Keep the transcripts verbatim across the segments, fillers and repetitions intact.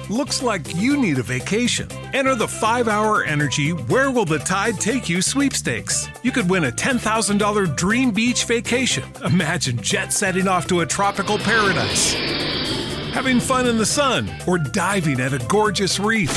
Looks like you need a vacation. Enter the five hour Energy Where Will the Tide Take You sweepstakes. You could win a ten thousand dollars dream beach vacation. Imagine jet setting off to a tropical paradise, having fun in the sun, or diving at a gorgeous reef.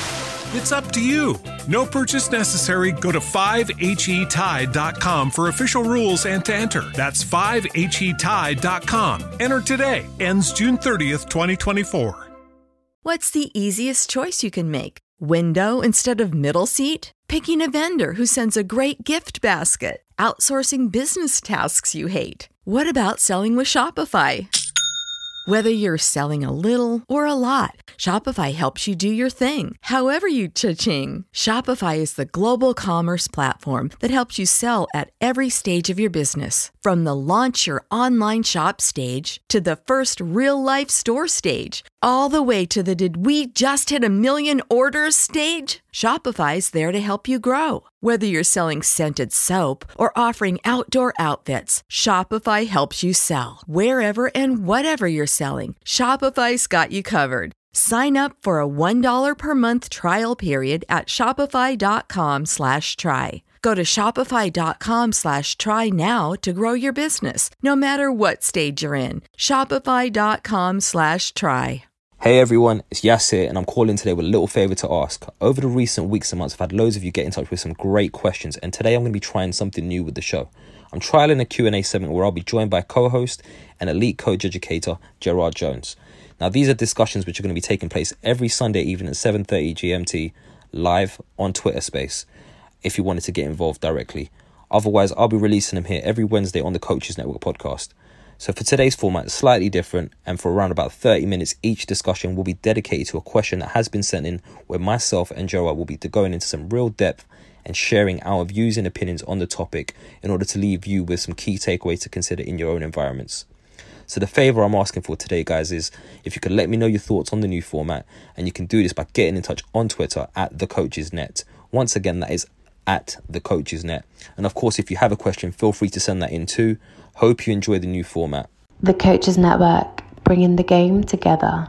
It's up to you. No purchase necessary. Go to five H E tide dot com for official rules and to enter. That's five H E tide dot com. Enter today. Ends June thirtieth, twenty twenty-four. What's the easiest choice you can make? Window instead of middle seat? Picking a vendor who sends a great gift basket? Outsourcing business tasks you hate? What about selling with Shopify? Whether you're selling a little or a lot, Shopify helps you do your thing, however you cha-ching. Shopify is the global commerce platform that helps you sell at every stage of your business. From the launch your online shop stage to the first real-life store stage, all the way to the did we just hit a million orders stage. Shopify's there to help you grow. Whether you're selling scented soap or offering outdoor outfits, Shopify helps you sell. Wherever and whatever you're selling, Shopify's got you covered. Sign up for a one dollar per month trial period at shopify.com slash try. Go to shopify.com slash try now to grow your business, no matter what stage you're in. Shopify.com slash try. Hey everyone, it's Yasir and I'm calling today with a little favour to ask. Over the recent weeks and months, I've had loads of you get in touch with some great questions, and today I'm going to be trying something new with the show. I'm trialling a Q and A segment where I'll be joined by co-host and elite coach educator Gerard Jones. Now these are discussions which are going to be taking place every Sunday evening at seven thirty G M T live on Twitter Space if you wanted to get involved directly. Otherwise, I'll be releasing them here every Wednesday on the Coaches Network podcast. So for today's format, it's slightly different, and for around about thirty minutes, each discussion will be dedicated to a question that has been sent in, where myself and Gerard will be going into some real depth and sharing our views and opinions on the topic in order to leave you with some key takeaways to consider in your own environments. So the favour I'm asking for today, guys, is if you could let me know your thoughts on the new format, and you can do this by getting in touch on Twitter at TheCoachesNet. Once again, that is at TheCoachesNet. And of course, if you have a question, feel free to send that in too. Hope you enjoy the new format. The Coaches Network, bringing the game together.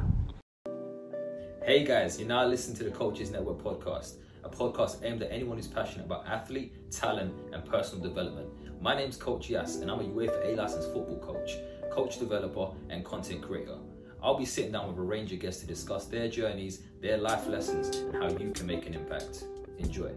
Hey guys, you're now listening to the Coaches Network podcast, a podcast aimed at anyone who's passionate about athlete, talent, and personal development. My name's Coach Yas, and I'm a UEFA A-licensed football coach, coach developer, and content creator. I'll be sitting down with a range of guests to discuss their journeys, their life lessons, and how you can make an impact. Enjoy.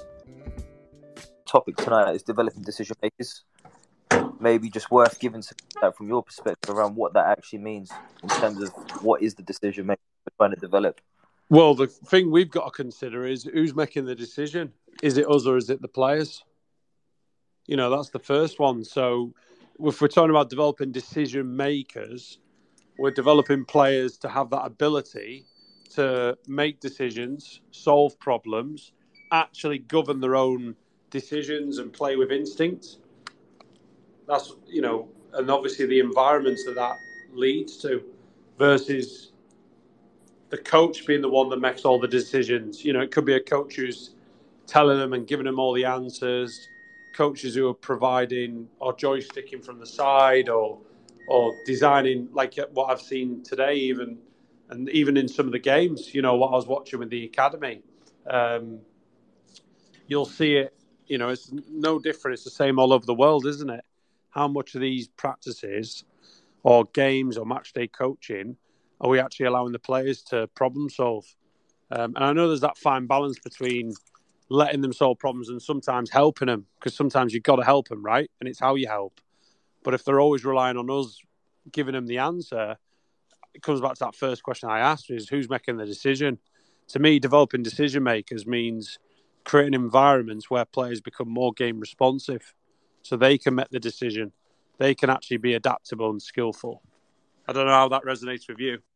Topic tonight is developing decision makers. Maybe just worth giving some insight from your perspective around what that actually means in terms of what is the decision maker we're trying to develop. Well, the thing we've got to consider is who's making the decision. Is it us or is it the players? You know, that's the first one. So if we're talking about developing decision makers, we're developing players to have that ability to make decisions, solve problems, actually govern their own decisions and play with instinct. That's, you know, and obviously the environments that that leads to versus the coach being the one that makes all the decisions. You know, it could be a coach who's telling them and giving them all the answers, coaches who are providing or joysticking from the side or or designing, like what I've seen today even, and even in some of the games, you know, what I was watching with the academy. Um, you'll see it, you know, it's no different. It's the same all over the world, isn't it? How much of these practices or games or match day coaching are we actually allowing the players to problem solve? Um, and I know there's that fine balance between letting them solve problems and sometimes helping them, because sometimes you've got to help them, right? And it's how you help. But if they're always relying on us giving them the answer, it comes back to that first question I asked, is who's making the decision? To me, developing decision makers means creating environments where players become more game responsive so they can make the decision. They can actually be adaptable and skillful. I don't know how that resonates with you.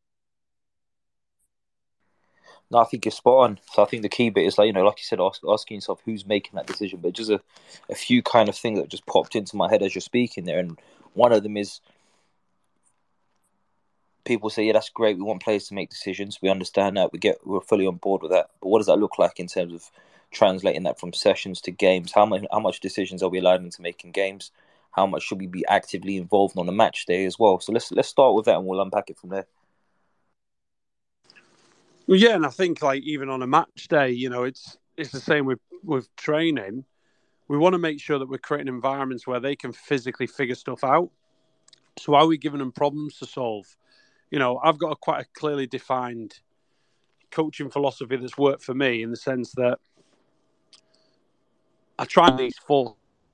No, I think you're spot on. So I think the key bit is, like, you know, like you said, ask, asking yourself who's making that decision. But just a, a few kind of things that just popped into my head as you're speaking there. And one of them is people say, yeah, that's great. We want players to make decisions. We understand that. We get, we're fully on board with that. But what does that look like in terms of translating that from sessions to games? How much, how much decisions are we allowed them to make in games? How much should we be actively involved on the match day as well? So let's let's start with that and we'll unpack it from there. Well, yeah, and I think like even on a match day, you know, it's it's the same with, with training. We want to make sure that we're creating environments where they can physically figure stuff out. So are we giving them problems to solve? You know, I've got a quite a clearly defined coaching philosophy that's worked for me in the sense that I try these four,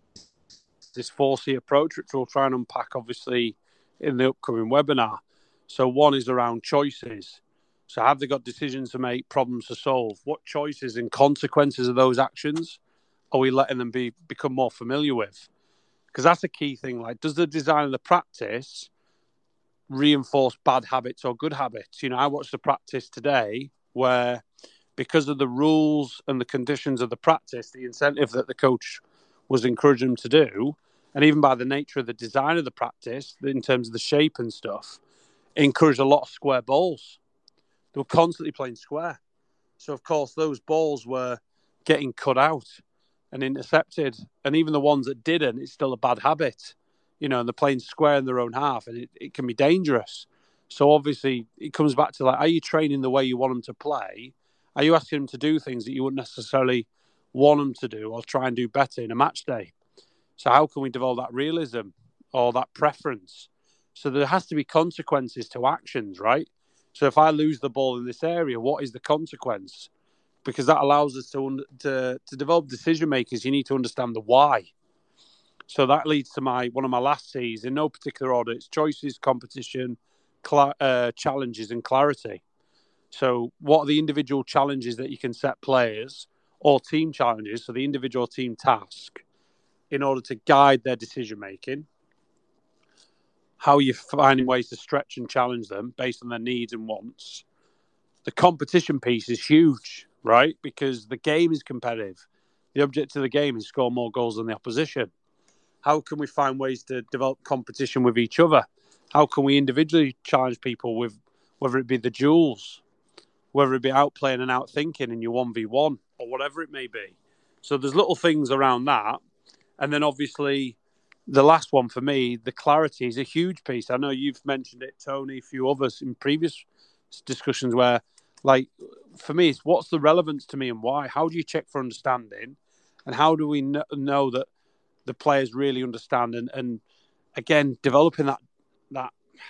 this four C approach, which we'll try and unpack obviously in the upcoming webinar. So one is around choices. So have they got decisions to make, problems to solve? What choices and consequences of those actions are we letting them be become more familiar with? Because that's a key thing. Like, does the design of the practice reinforce bad habits or good habits? You know, I watched the practice today where because of the rules and the conditions of the practice, the incentive that the coach was encouraging them to do, and even by the nature of the design of the practice, in terms of the shape and stuff, it encouraged a lot of square balls. They were constantly playing square. So, of course, those balls were getting cut out and intercepted. And even the ones that didn't, it's still a bad habit. You know, and they're playing square in their own half, and it, it can be dangerous. So, obviously, it comes back to, like, are you training the way you want them to play? Are you asking them to do things that you wouldn't necessarily want them to do or try and do better in a match day? So how can we develop that realism or that preference? So there has to be consequences to actions, right? So if I lose the ball in this area, what is the consequence? Because that allows us to to, to develop decision makers. You need to understand the why. So that leads to my one of my last C's in no particular order. It's choices, competition, cl- uh, challenges, and clarity. So what are the individual challenges that you can set players or team challenges, so the individual team task, in order to guide their decision making? How are you finding ways to stretch and challenge them based on their needs and wants? The competition piece is huge, right? Because the game is competitive. The object of the game is to score more goals than the opposition. How can we find ways to develop competition with each other? How can we individually challenge people with, whether it be the duels, whether it be outplaying and outthinking in your one v one or whatever it may be? So there's little things around that. And then obviously the last one for me, the clarity is a huge piece. I know you've mentioned it, Tony, a few others in previous discussions where, like, for me, it's what's the relevance to me and why? How do you check for understanding? And how do we kn- know that the players really understand? And, and again, developing that that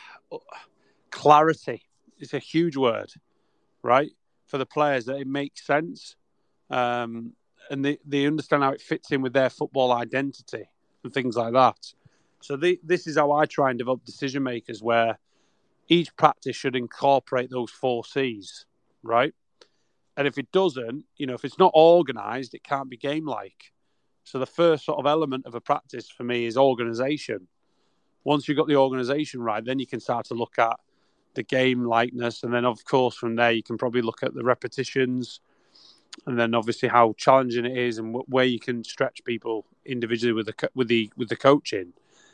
clarity is a huge word, right? For the players, that it makes sense. Um, and they, they understand how it fits in with their football identity and things like that. So the, this is how I try and develop decision makers, where each practice should incorporate those four C's, right? And if it doesn't, you know, if it's not organised, it can't be game-like. So the first sort of element of a practice for me is organisation. Once you've got the organisation right, then you can start to look at the game likeness. And then, of course, from there, you can probably look at the repetitions, and then obviously how challenging it is and w- where you can stretch people individually with the co- with the with the coaching.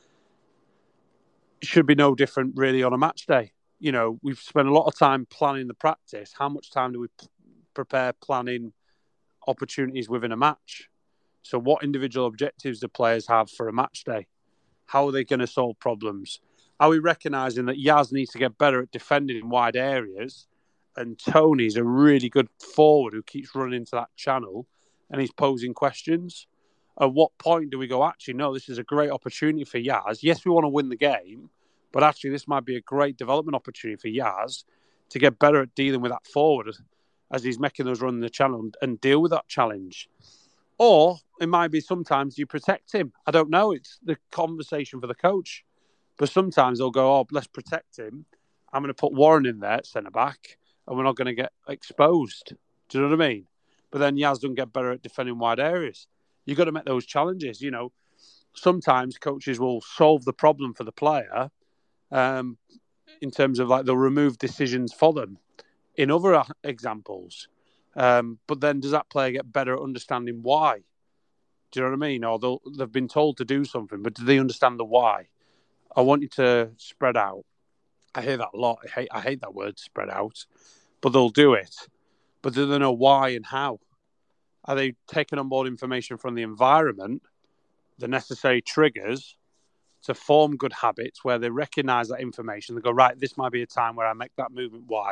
It should be no different really on a match day. You know, we've spent a lot of time planning the practice. How much time do we p- prepare planning opportunities within a match? So what individual objectives do players have for a match day? How are they going to solve problems? Are we recognising that Yaz needs to get better at defending in wide areas, and Tony's a really good forward who keeps running into that channel and he's posing questions? At what point do we go, actually, no, this is a great opportunity for Yaz. Yes, we want to win the game, but actually this might be a great development opportunity for Yaz to get better at dealing with that forward as he's making those run in the channel and deal with that challenge. Or it might be sometimes you protect him. I don't know. It's the conversation for the coach. But sometimes they'll go, oh, let's protect him. I'm going to put Warren in there at centre-back, and we're not going to get exposed. Do you know what I mean? But then Yaz doesn't get better at defending wide areas. You've got to make those challenges. You know, sometimes coaches will solve the problem for the player um, in terms of, like, they'll remove decisions for them in other examples. Um, but then does that player get better at understanding why? Do you know what I mean? Or they've been told to do something, but do they understand the why? I want you to spread out. I hear that a lot. I hate, I hate that word, spread out. But they'll do it. But do they know why and how? Are they taking on board information from the environment, the necessary triggers to form good habits where they recognise that information? They go, right, this might be a time where I make that movement wide,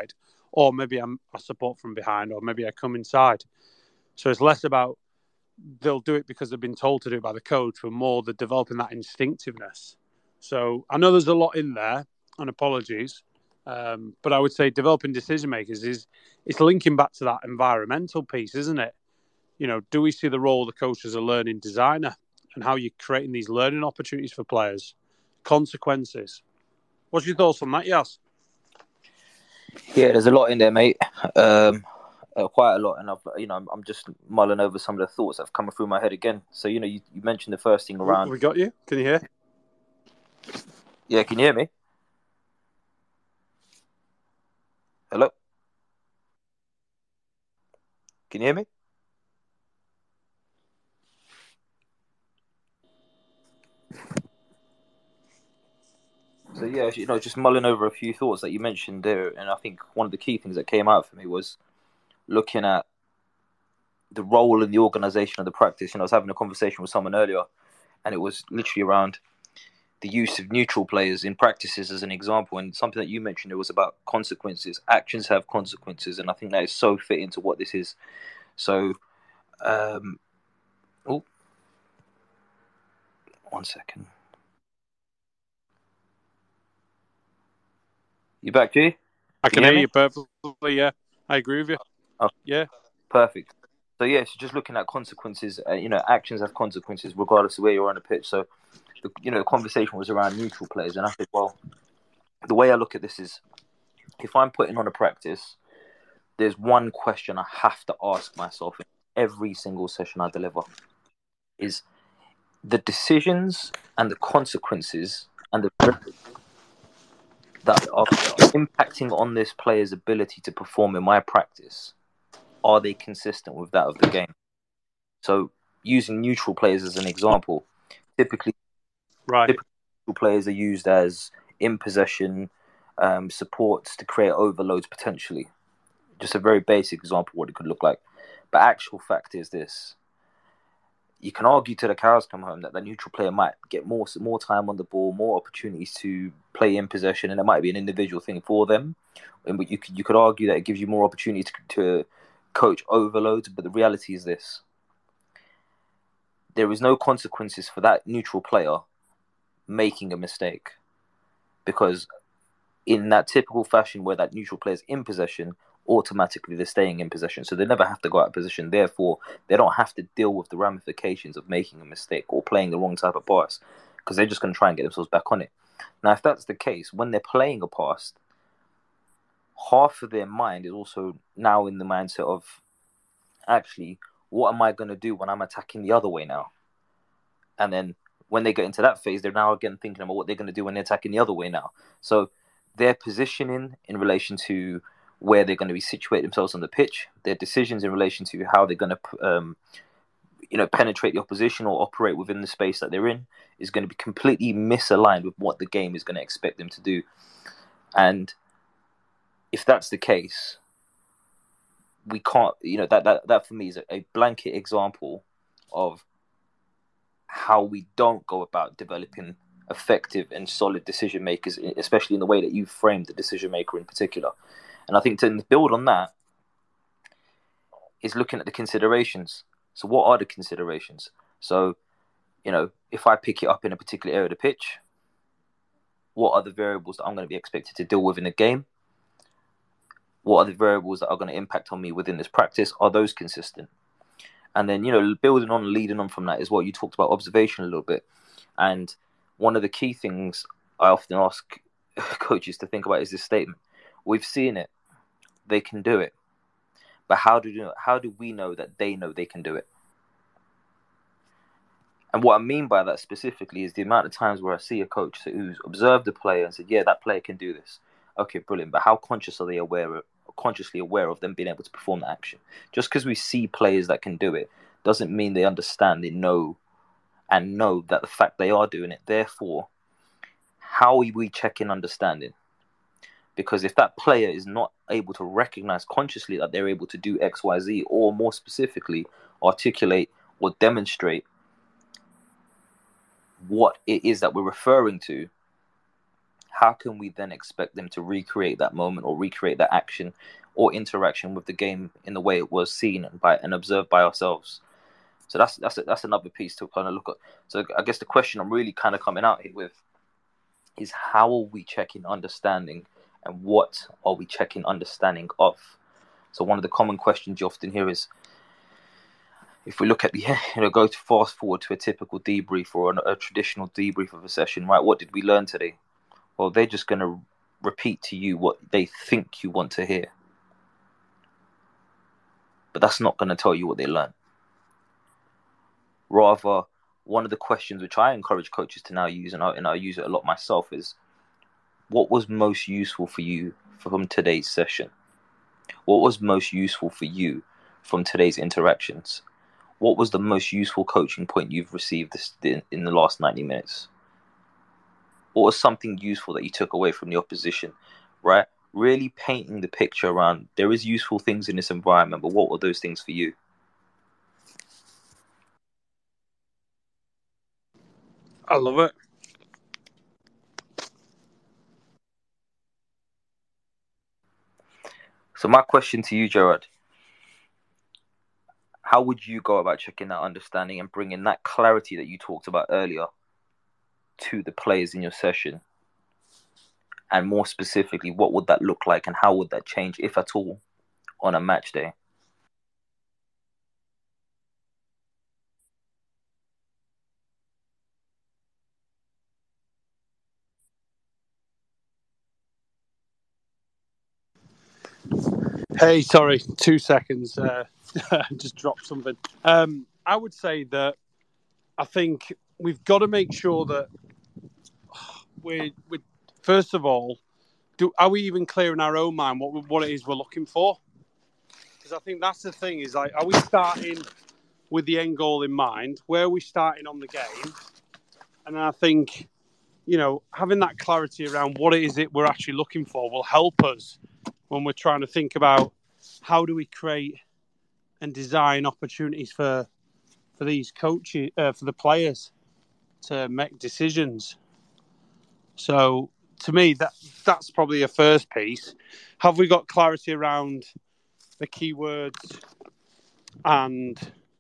or maybe I'm, I support from behind, or maybe I come inside. So it's less about they'll do it because they've been told to do it by the coach, but more the developing that instinctiveness. So I know there's a lot in there, and apologies, um, but I would say developing decision makers is it's linking back to that environmental piece, isn't it? You know, do we see the role of the coach as a learning designer and how you're creating these learning opportunities for players, consequences? What's your thoughts on that, Yas? Yeah, there's a lot in there, mate. Um, uh, quite a lot, and I've, you know, I'm, I'm just mulling over some of the thoughts that have come through my head again. So, you know, you, you mentioned the first thing around. We got you. Can you hear? Yeah, can you hear me? Hello? Can you hear me? So yeah, you know, just mulling over a few thoughts that you mentioned there, and I think one of the key things that came out for me was looking at the role in the organisation of the practice. You know, I was having a conversation with someone earlier, and it was literally around the use of neutral players in practices as an example. And something that you mentioned, it was about consequences. Actions have consequences, and I think that is so fit into what this is. So, um, oh, one second. You back, G? I can, can hear, hear you perfectly, yeah. I agree with you. Oh, yeah. Perfect. So, yeah, so just looking at consequences, uh, you know, actions have consequences regardless of where you're on the pitch. So, the, you know, the conversation was around neutral players. And I think, well, the way I look at this is, if I'm putting on a practice, there's one question I have to ask myself in every single session I deliver, is the decisions and the consequences and the that are impacting on this player's ability to perform in my practice, are they consistent with that of the game? So using neutral players as an example, typically, right. typically neutral players are used as in possession um, supports to create overloads potentially. Just a very basic example of what it could look like. But actual fact is this. You can argue till the cows come home that the neutral player might get more more time on the ball, more opportunities to play in possession, and it might be an individual thing for them. But you could you could argue that it gives you more opportunity to, to coach overloads. But the reality is this: there is no consequences for that neutral player making a mistake, because in that typical fashion where that neutral player is in possession, automatically they're staying in possession, so they never have to go out of position. Therefore, they don't have to deal with the ramifications of making a mistake or playing the wrong type of pass, because they're just going to try and get themselves back on it. Now, if that's the case, when they're playing a pass, half of their mind is also now in the mindset of, actually, what am I going to do when I'm attacking the other way now? And then when they get into that phase, they're now again thinking about what they're going to do when they're attacking the other way now. So their positioning in relation to where they're going to be situated themselves on the pitch, their decisions in relation to how they're going to, um, you know, penetrate the opposition or operate within the space that they're in, is going to be completely misaligned with what the game is going to expect them to do. And if that's the case, we can't, you know, that that, that for me is a, a blanket example of how we don't go about developing effective and solid decision makers, especially in the way that you framed the decision maker in particular. And I think to build on that is looking at the considerations. So what are the considerations? So, you know, if I pick it up in a particular area of the pitch, what are the variables that I'm going to be expected to deal with in a game? What are the variables that are going to impact on me within this practice? Are those consistent? And then, you know, building on, leading on from that is what you talked about, observation a little bit. And one of the key things I often ask coaches to think about is this statement. We've seen it. They can do it. But how do you know, how do we know that they know they can do it? And what I mean by that specifically is the amount of times where I see a coach who's observed a player and said, yeah, that player can do this. Okay, brilliant. But how conscious are they aware of, consciously aware of them being able to perform that action? Just because we see players that can do it doesn't mean they understand, they know, and know that the fact they are doing it. Therefore, how are we checking understanding? Because if that player is not able to recognize consciously that they're able to do X, Y, Z, or more specifically, articulate or demonstrate what it is that we're referring to, how can we then expect them to recreate that moment or recreate that action or interaction with the game in the way it was seen and by and observed by ourselves? So that's that's that's another piece to kind of look at. So I guess the question I'm really kind of coming out here with is, how are we checking understanding, and what are we checking understanding of? So one of the common questions you often hear is, if we look at the, you know, go to fast forward to a typical debrief or a, a traditional debrief of a session, right? What did we learn today? Well, they're just going to repeat to you what they think you want to hear. But that's not going to tell you what they learned. Rather, one of the questions which I encourage coaches to now use, and I, and I use it a lot myself, is, what was most useful for you from today's session? What was most useful for you from today's interactions? What was the most useful coaching point you've received this, in, in the last ninety minutes? What was something useful that you took away from the opposition, right? Really painting the picture around, there is useful things in this environment, but what were those things for you? I love it. So my question to you, Gerard, how would you go about checking that understanding and bringing that clarity that you talked about earlier to the players in your session? And more specifically, what would that look like, and how would that change, if at all, on a match day? Hey, sorry, two seconds. Uh, just dropped something. Um, I would say that I think we've got to make sure that we, we first of all, do are we even clear in our own mind what what it is we're looking for? Because I think that's the thing, is like, are we starting with the end goal in mind? Where are we starting on the game? And I think, you know, having that clarity around what it is that we're actually looking for will help us when we're trying to think about how do we create and design opportunities for for these coaches, uh, for the players to make decisions. So to me, that that's probably a first piece. Have we got clarity around the keywords and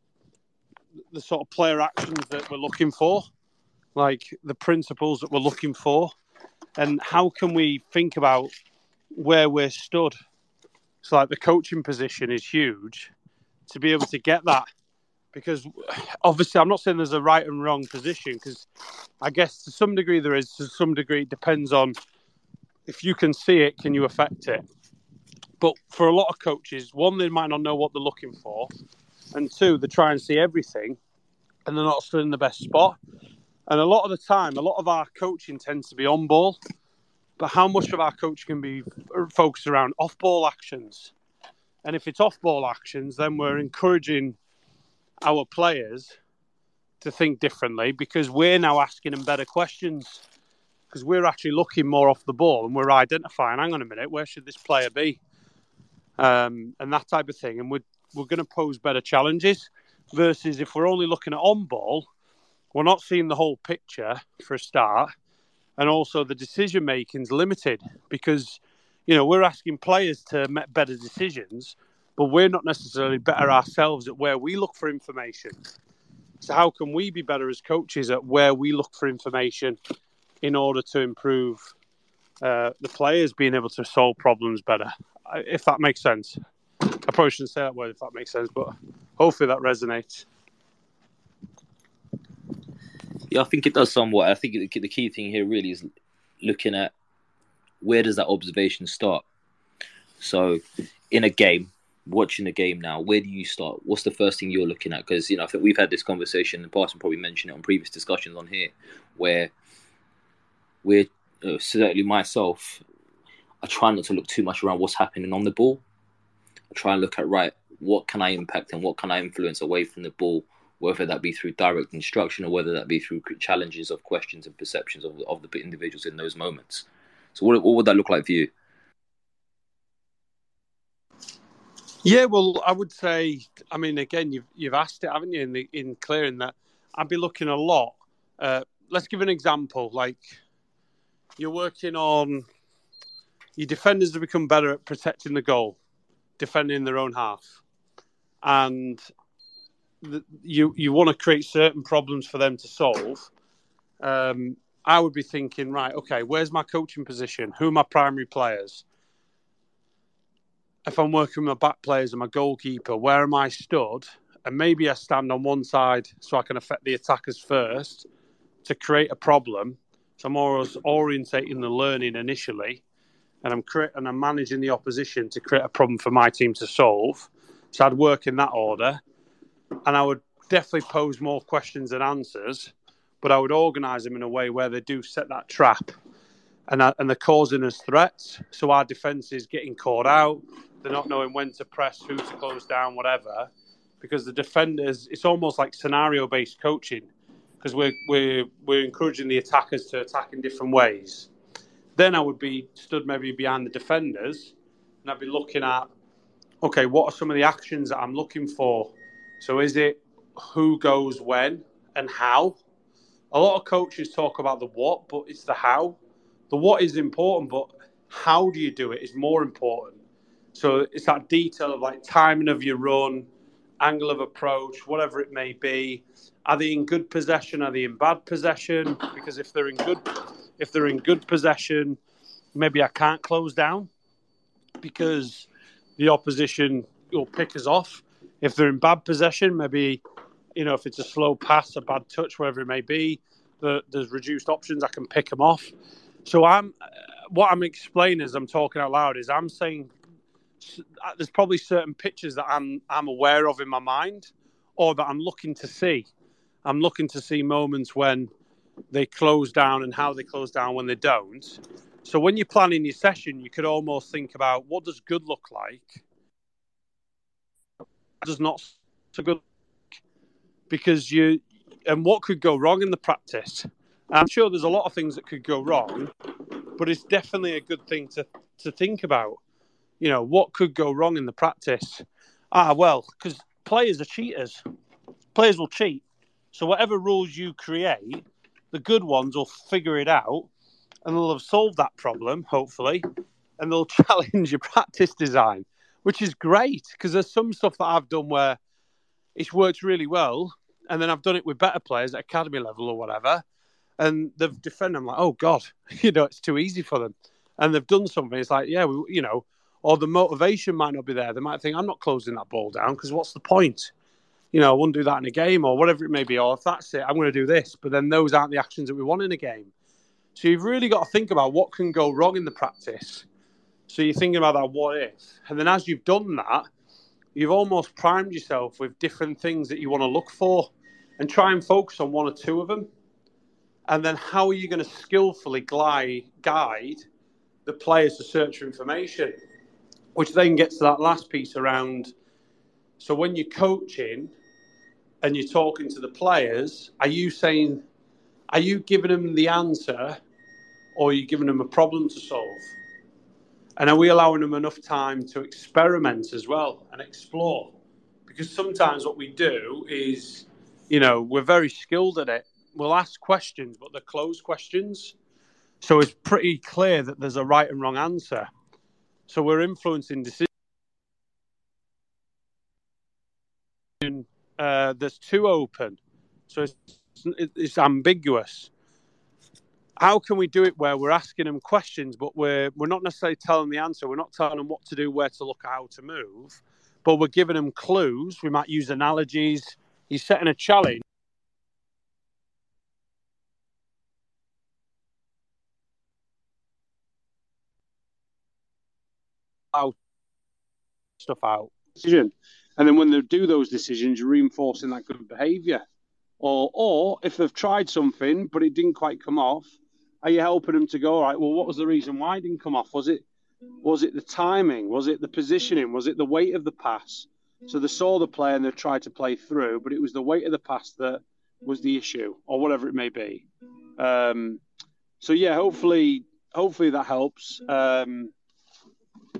the sort of player actions that we're looking for, like the principles that we're looking for, and how can we think about where we're stood? So like the coaching position is huge to be able to get that, because obviously I'm not saying there's a right and wrong position, because I guess to some degree there is, to some degree it depends on if you can see it, can you affect it? But for a lot of coaches, one, they might not know what they're looking for, and two, they try and see everything and they're not still in the best spot. And a lot of the time, a lot of our coaching tends to be on ball, but how much of our coaching can be focused around off-ball actions? And if it's off-ball actions, then we're encouraging our players to think differently, because we're now asking them better questions, because we're actually looking more off the ball and we're identifying, hang on a minute, where should this player be? Um, and that type of thing. And we're, we're going to pose better challenges, versus if we're only looking at on-ball, we're not seeing the whole picture for a start. And also the decision making is limited, because, you know, we're asking players to make better decisions, but we're not necessarily better ourselves at where we look for information. So how can we be better as coaches at where we look for information in order to improve uh, the players being able to solve problems better? If that makes sense. I probably shouldn't say that word if that makes sense, but hopefully that resonates. Yeah, I think it does somewhat. I think the key thing here really is looking at, where does that observation start? So in a game, watching a game now, where do you start? What's the first thing you're looking at? Because, you know, I think we've had this conversation in the past, and probably mentioned it on previous discussions on here, where we're, uh, certainly myself, I try not to look too much around what's happening on the ball. I try and look at, right, what can I impact and what can I influence away from the ball, whether that be through direct instruction or whether that be through challenges of questions and perceptions of, of the individuals in those moments. So what, what would that look like for you? Yeah, well, I would say, I mean, again, you've you've asked it, haven't you, in the, in clearing that, I'd be looking a lot. Uh, let's give an example, like, you're working on your defenders to become better at protecting the goal, defending their own half, and the, you you want to create certain problems for them to solve. Um, I would be thinking, right, okay, where's my coaching position? Who are my primary players? If I'm working with my back players and my goalkeeper, where am I stood? And maybe I stand on one side so I can affect the attackers first to create a problem. So I'm always orientating the learning initially, and I'm cre- and I'm managing the opposition to create a problem for my team to solve. So I'd work in that order, and I would definitely pose more questions than answers, but I would organise them in a way where they do set that trap, and I, and they're causing us threats. So our defence is getting caught out. They're not knowing when to press, who to close down, whatever. Because the defenders, it's almost like scenario-based coaching, because we're we're we're encouraging the attackers to attack in different ways. Then I would be stood maybe behind the defenders, and I'd be looking at, okay, what are some of the actions that I'm looking for? So is it who goes when and how? A lot of coaches talk about the what, but it's the how. The what is important, but how do you do it is more important. So it's that detail of like timing of your run, angle of approach, whatever it may be. Are they in good possession? Are they in bad possession? Because if they're in good, if they're in good possession, maybe I can't close down because the opposition will pick us off. If they're in bad possession, maybe, you know, if it's a slow pass, a bad touch, whatever it may be, the, there's reduced options. I can pick them off. So I'm, what I'm explaining as I'm talking out loud is I'm saying there's probably certain pictures that I'm I'm aware of in my mind, or that I'm looking to see. I'm looking to see moments when they close down and how they close down when they don't. So when you're planning your session, you could almost think about what does good look like. What does not so good look? Because you and what could go wrong in the practice. I'm sure there's a lot of things that could go wrong, but it's definitely a good thing to to think about. You know, what could go wrong in the practice? Ah, well, because players are cheaters. Players will cheat. So whatever rules you create, the good ones will figure it out and they'll have solved that problem, hopefully, and they'll challenge your practice design, which is great because there's some stuff that I've done where it's worked really well, and then I've done it with better players at academy level or whatever, and they've defended. I'm like, oh, God, you know, it's too easy for them. And they've done something. It's like, yeah, we, you know, or the motivation might not be there. They might think, I'm not closing that ball down because what's the point? You know, I wouldn't do that in a game or whatever it may be. Or if that's it, I'm going to do this. But then those aren't the actions that we want in a game. So you've really got to think about what can go wrong in the practice. So you're thinking about that what if. And then as you've done that, you've almost primed yourself with different things that you want to look for and try and focus on one or two of them. And then how are you going to skillfully glide, guide the players to search for information? Which then gets to that last piece around, so when you're coaching and you're talking to the players, are you saying, are you giving them the answer or are you giving them a problem to solve? And are we allowing them enough time to experiment as well and explore? Because sometimes what we do is, you know, we're very skilled at it. We'll ask questions, but they're closed questions. So it's pretty clear that there's a right and wrong answer. So we're influencing decisions. Uh, there's too open. So it's, it's ambiguous. How can we do it where we're asking them questions, but we're we're not necessarily telling them the answer. We're not telling them what to do, where to look, how to move, but we're giving them clues. We might use analogies. He's setting a challenge. Out stuff out. Decision. And then when they do those decisions, you're reinforcing that good behaviour. Or, or if they've tried something, but it didn't quite come off, are you helping them to go, all right, well, what was the reason why it didn't come off? Was it was it the timing? Was it the positioning? Was it the weight of the pass? So they saw the play and they tried to play through, but it was the weight of the pass that was the issue, or whatever it may be. Um, so, yeah, hopefully hopefully that helps. Um,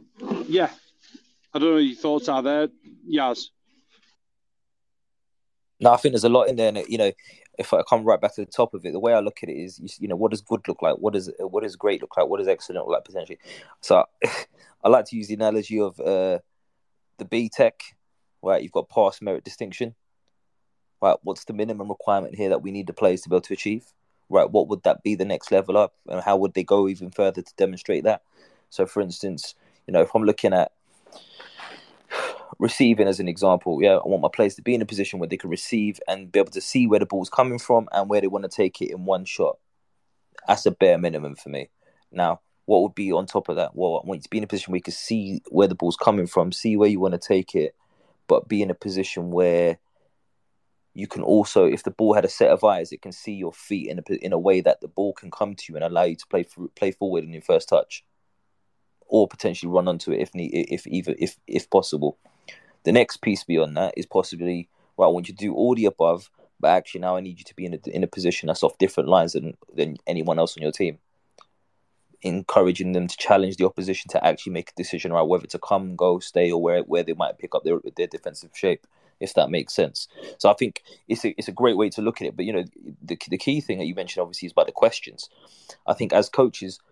yeah. I don't know what your thoughts are there, Yaz. No, I think there's a lot in there, and you know, if I come right back to the top of it, the way I look at it is, you know, what does good look like? What does what does great look like? What does excellent look like potentially? So, I like to use the analogy of uh, the B Tech, right? You've got pass, merit, distinction, right? What's the minimum requirement here that we need the players to be able to achieve, right? What would that be the next level up, and how would they go even further to demonstrate that? So, for instance, you know, if I'm looking at receiving as an example, yeah, I want my players to be in a position where they can receive and be able to see where the ball's coming from and where they want to take it in one shot. That's a bare minimum for me. Now, what would be on top of that? Well, I want you to be in a position where you can see where the ball's coming from, see where you want to take it, but be in a position where you can also, if the ball had a set of eyes, it can see your feet in a in a way that the ball can come to you and allow you to play play forward in your first touch, or potentially run onto it if need, if either if if possible. The next piece beyond that is possibly, right, I want you to do all the above, but actually now I need you to be in a, in a position that's off different lines than, than anyone else on your team. Encouraging them to challenge the opposition to actually make a decision, right, whether to come, go, stay, or where, where they might pick up their their defensive shape, if that makes sense. So I think it's a, it's a great way to look at it. But, you know, the, the key thing that you mentioned, obviously, is about the questions. I think as coaches,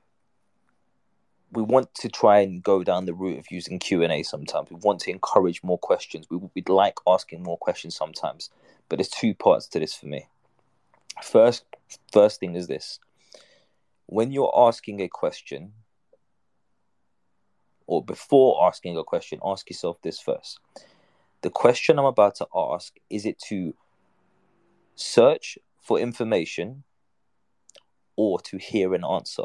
we want to try and go down the route of using Q and A sometimes. We want to encourage more questions. We, we'd like asking more questions sometimes. But there's two parts to this for me. First, first thing is this. When you're asking a question, or before asking a question, ask yourself this first. The question I'm about to ask, is it to search for information or to hear an answer?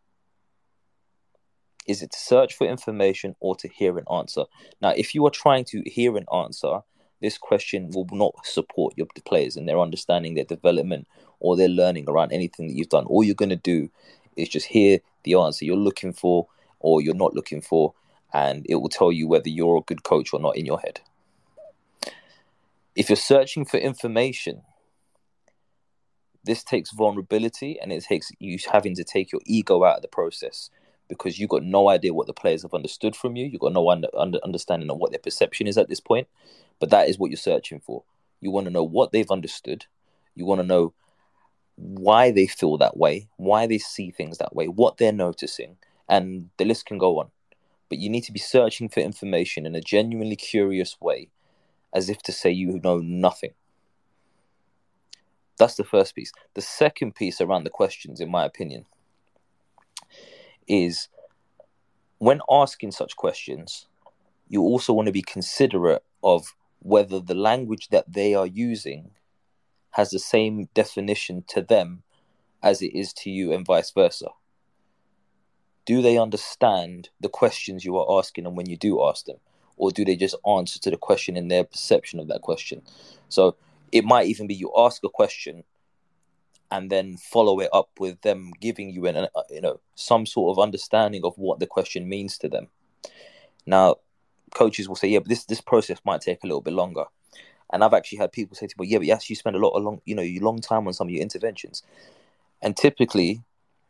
Is it to search for information or to hear an answer? Now, if you are trying to hear an answer, this question will not support your players in their understanding, their development, or their learning around anything that you've done. All you're going to do is just hear the answer you're looking for or you're not looking for, and it will tell you whether you're a good coach or not in your head. If you're searching for information, this takes vulnerability, and it takes you having to take your ego out of the process, because you've got no idea what the players have understood from you. You've got no under, under, understanding of what their perception is at this point. But that is what you're searching for. You want to know what they've understood. You want to know why they feel that way, why they see things that way, what they're noticing, and the list can go on. But you need to be searching for information in a genuinely curious way, as if to say you know nothing. That's the first piece. The second piece around the questions, in my opinion, is when asking such questions, you also want to be considerate of whether the language that they are using has the same definition to them as it is to you, and vice versa. Do they understand the questions you are asking them when you do ask them? Or do they just answer to the question in their perception of that question? So it might even be you ask a question and then follow it up with them giving you an, you know, some sort of understanding of what the question means to them. Now, coaches will say, yeah, but this this process might take a little bit longer. And I've actually had people say to me, yeah, but yes, you spend a lot of long, you know, you long time on some of your interventions. And typically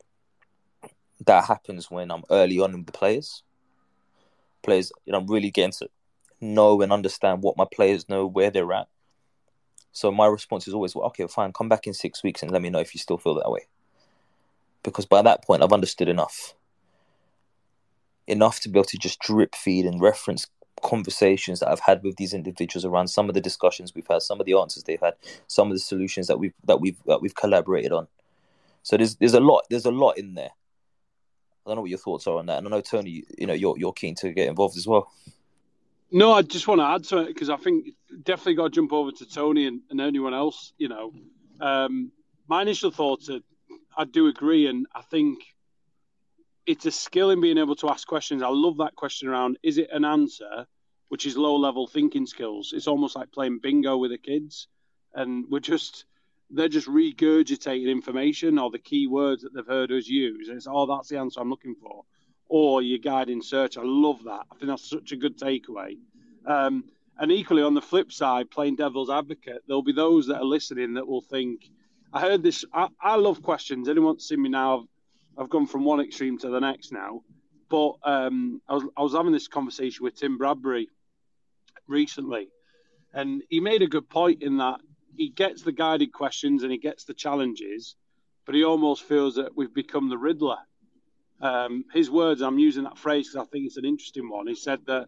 that happens when I'm early on in the players. Players, you know, I'm really getting to know and understand what my players know, where they're at. So my response is always, well, okay, fine, come back in six weeks and let me know if you still feel that way. Because by that point, I've understood enough. Enough to be able to just drip feed and reference conversations that I've had with these individuals around some of the discussions we've had, some of the answers they've had, some of the solutions that we've that we've that we've collaborated on. So there's there's a lot there's a lot in there. I don't know what your thoughts are on that, and I know Tony, you know, you're you're keen to get involved as well. No, I just want to add to it, because I think definitely got to jump over to Tony and, and anyone else. You know, um, my initial thoughts are, I do agree, and I think it's a skill in being able to ask questions. I love that question around, is it an answer, which is low-level thinking skills. It's almost like playing bingo with the kids, and we're just they're just regurgitating information or the key words that they've heard us use. And it's, oh, that's the answer I'm looking for. Or your guiding search. I love that. I think that's such a good takeaway. Um, and equally, on the flip side, playing devil's advocate, there'll be those that are listening that will think, I heard this. I, I love questions. Anyone see me now? I've, I've gone from one extreme to the next now. But um, I was I was having this conversation with Tim Bradbury recently. And he made a good point in that he gets the guided questions and he gets the challenges, but he almost feels that we've become the Riddler. Um, his words, I'm using that phrase because I think it's an interesting one. He said that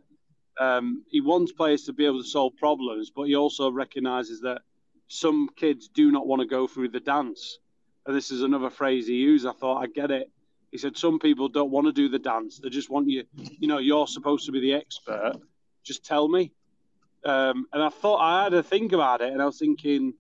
um, he wants players to be able to solve problems, but he also recognises that some kids do not want to go through the dance. And this is another phrase he used. I thought, I get it. He said, some people don't want to do the dance. They just want you, you know, you're supposed to be the expert. Just tell me. Um, and I thought, I had to think about it. And I was thinking,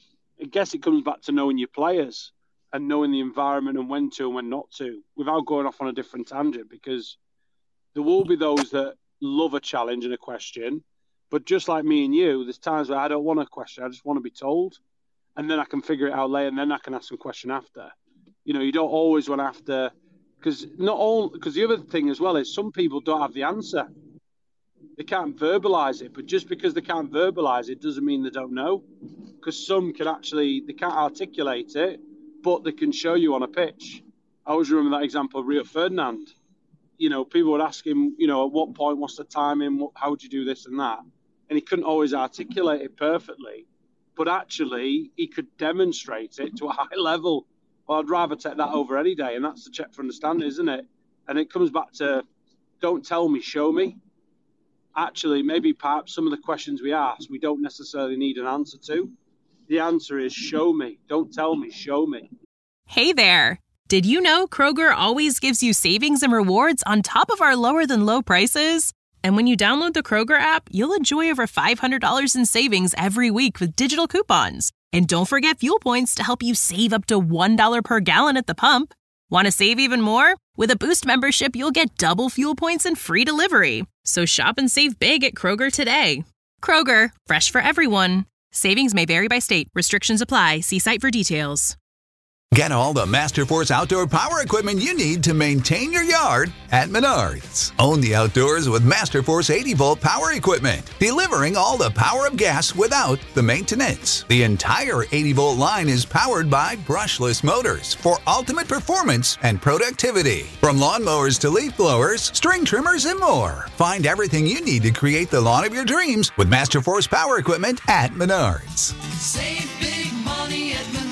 I guess it comes back to knowing your players and knowing the environment and when to and when not to, without going off on a different tangent, because there will be those that love a challenge and a question. But just like me and you, there's times where I don't want a question. I just want to be told. And then I can figure it out later, and then I can ask some question after. You know, you don't always want to have to, because not all, because the other thing as well is some people don't have the answer. They can't verbalize it, but just because they can't verbalize it doesn't mean they don't know. Because some can actually, they can't articulate it, but they can show you on a pitch. I always remember that example of Rio Ferdinand. You know, people would ask him, you know, at what point, what's the timing, what, how would you do this and that? And he couldn't always articulate it perfectly. But actually, he could demonstrate it to a high level. Well, I'd rather take that over any day, and that's the check for understanding, isn't it? And it comes back to, don't tell me, show me. Actually, maybe perhaps some of the questions we ask, we don't necessarily need an answer to. The answer is show me. Don't tell me, show me. Hey there. Did you know Kroger always gives you savings and rewards on top of our lower than low prices? And when you download the Kroger app, you'll enjoy over five hundred dollars in savings every week with digital coupons. And don't forget fuel points to help you save up to one dollar per gallon at the pump. Want to save even more? With a Boost membership, you'll get double fuel points and free delivery. So shop and save big at Kroger today. Kroger, fresh for everyone. Savings may vary by state. Restrictions apply. See site for details. Get all the Masterforce outdoor power equipment you need to maintain your yard at Menards. Own the outdoors with Masterforce eighty volt power equipment, delivering all the power of gas without the maintenance. The entire eighty volt line is powered by brushless motors for ultimate performance and productivity. From lawnmowers to leaf blowers, string trimmers, and more. Find everything you need to create the lawn of your dreams with Masterforce power equipment at Menards. Save big money at Menards.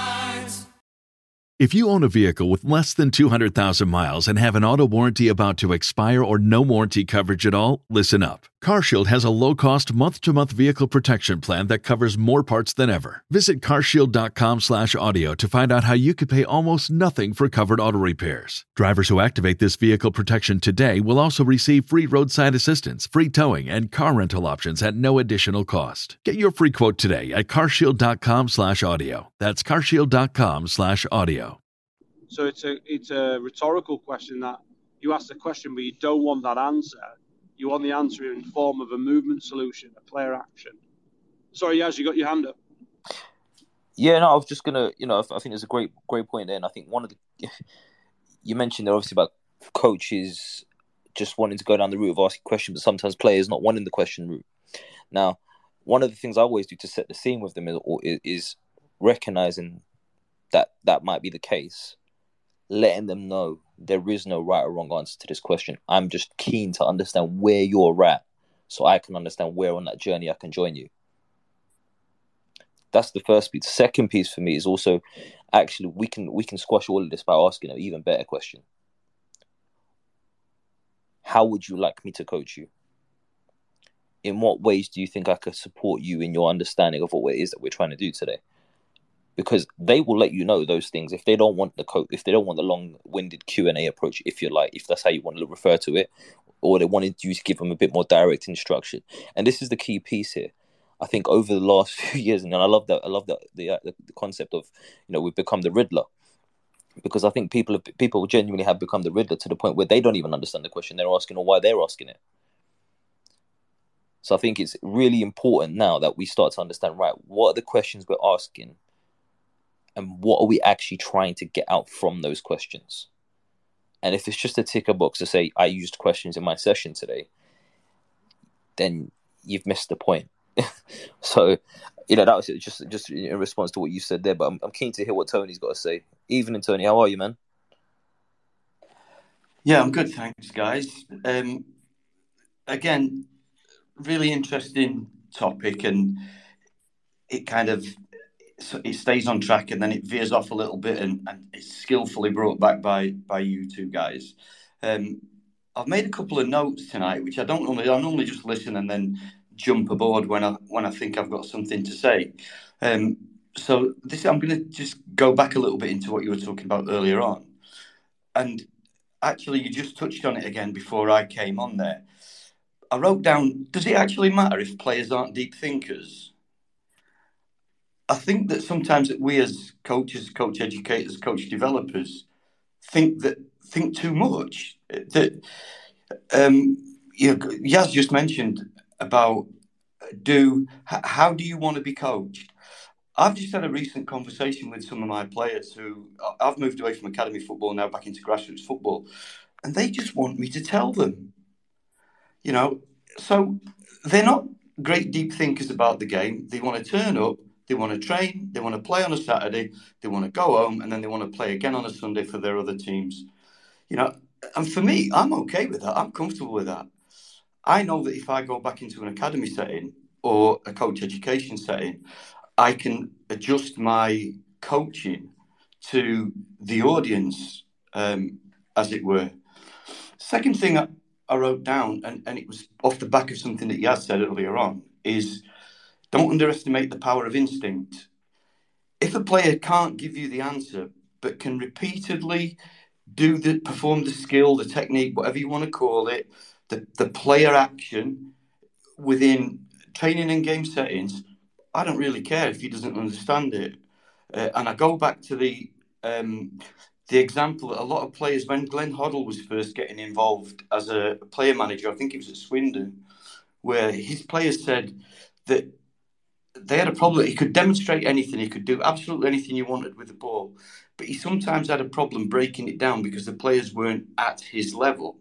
If you own a vehicle with less than two hundred thousand miles and have an auto warranty about to expire or no warranty coverage at all, listen up. CarShield has a low-cost month-to-month vehicle protection plan that covers more parts than ever. Visit carshield.com slash audio to find out how you could pay almost nothing for covered auto repairs. Drivers who activate this vehicle protection today will also receive free roadside assistance, free towing, and car rental options at no additional cost. Get your free quote today at carshield.com slash audio. That's carshield.com slash audio. So it's a it's a rhetorical question that you ask the question, but you don't want that answer. You want the answer in form of a movement solution, a player action. Sorry, Yaz, you got your hand up. Yeah, no, I was just gonna, you know, I think there's a great, great point there. And I think one of the you mentioned there obviously about coaches just wanting to go down the route of asking questions, but sometimes players not wanting the question route. Now, one of the things I always do to set the scene with them is, is recognizing that that might be the case. Letting them know there is no right or wrong answer to this question. I'm just keen to understand where you're at so I can understand where on that journey I can join you. That's the first piece. The second piece for me is also actually we can we can squash all of this by asking an even better question. How would you like me to coach you? In what ways do you think I could support you in your understanding of what it is that we're trying to do today? Because they will let you know those things if they don't want the co- if they don't want the long-winded Q and A approach, if you like, if that's how you want to refer to it, or they wanted you to give them a bit more direct instruction. And this is the key piece here. I think over the last few years, and I love that, I love that the, the the concept of, you know, we've become the Riddler, because I think people have, people genuinely have become the Riddler to the point where they don't even understand the question they're asking or why they're asking it. So I think it's really important now that we start to understand, right, what are the questions we're asking? And what are we actually trying to get out from those questions? And if it's just a ticker box to say, I used questions in my session today, then you've missed the point. So, you know, that was just just in response to what you said there. But I'm, I'm keen to hear what Tony's got to say. Evening, Tony. How are you, man? Yeah, I'm good, thanks, guys. Um, again, really interesting topic, and it kind of it stays on track, and then it veers off a little bit, and, and it's skillfully brought back by by you two guys. Um, I've made a couple of notes tonight, which I don't normally. I normally just listen and then jump aboard when I when I think I've got something to say. Um, so this, I'm going to just go back a little bit into what you were talking about earlier on, and actually, you just touched on it again before I came on there. I wrote down: does it actually matter if players aren't deep thinkers? I think that sometimes that we as coaches, coach educators, coach developers, think that think too much. That um, you know, Yaz just mentioned about do how do you want to be coached? I've just had a recent conversation with some of my players who I've moved away from academy football now back into grassroots football, and they just want me to tell them, you know. So they're not great deep thinkers about the game. They want to turn up. They want to train, they want to play on a Saturday, they want to go home, and then they want to play again on a Sunday for their other teams. You know, and for me, I'm okay with that. I'm comfortable with that. I know that if I go back into an academy setting or a coach education setting, I can adjust my coaching to the audience, um, as it were. Second thing I, I wrote down, and, and it was off the back of something that Yaz said earlier on, is don't underestimate the power of instinct. If a player can't give you the answer, but can repeatedly do the perform the skill, the technique, whatever you want to call it, the, the player action within training and game settings, I don't really care if he doesn't understand it. Uh, and I go back to the um, the example that a lot of players, when Glenn Hoddle was first getting involved as a player manager, I think it was at Swindon, where his players said that they had a problem. He could demonstrate anything. He could do absolutely anything you wanted with the ball. But he sometimes had a problem breaking it down because the players weren't at his level.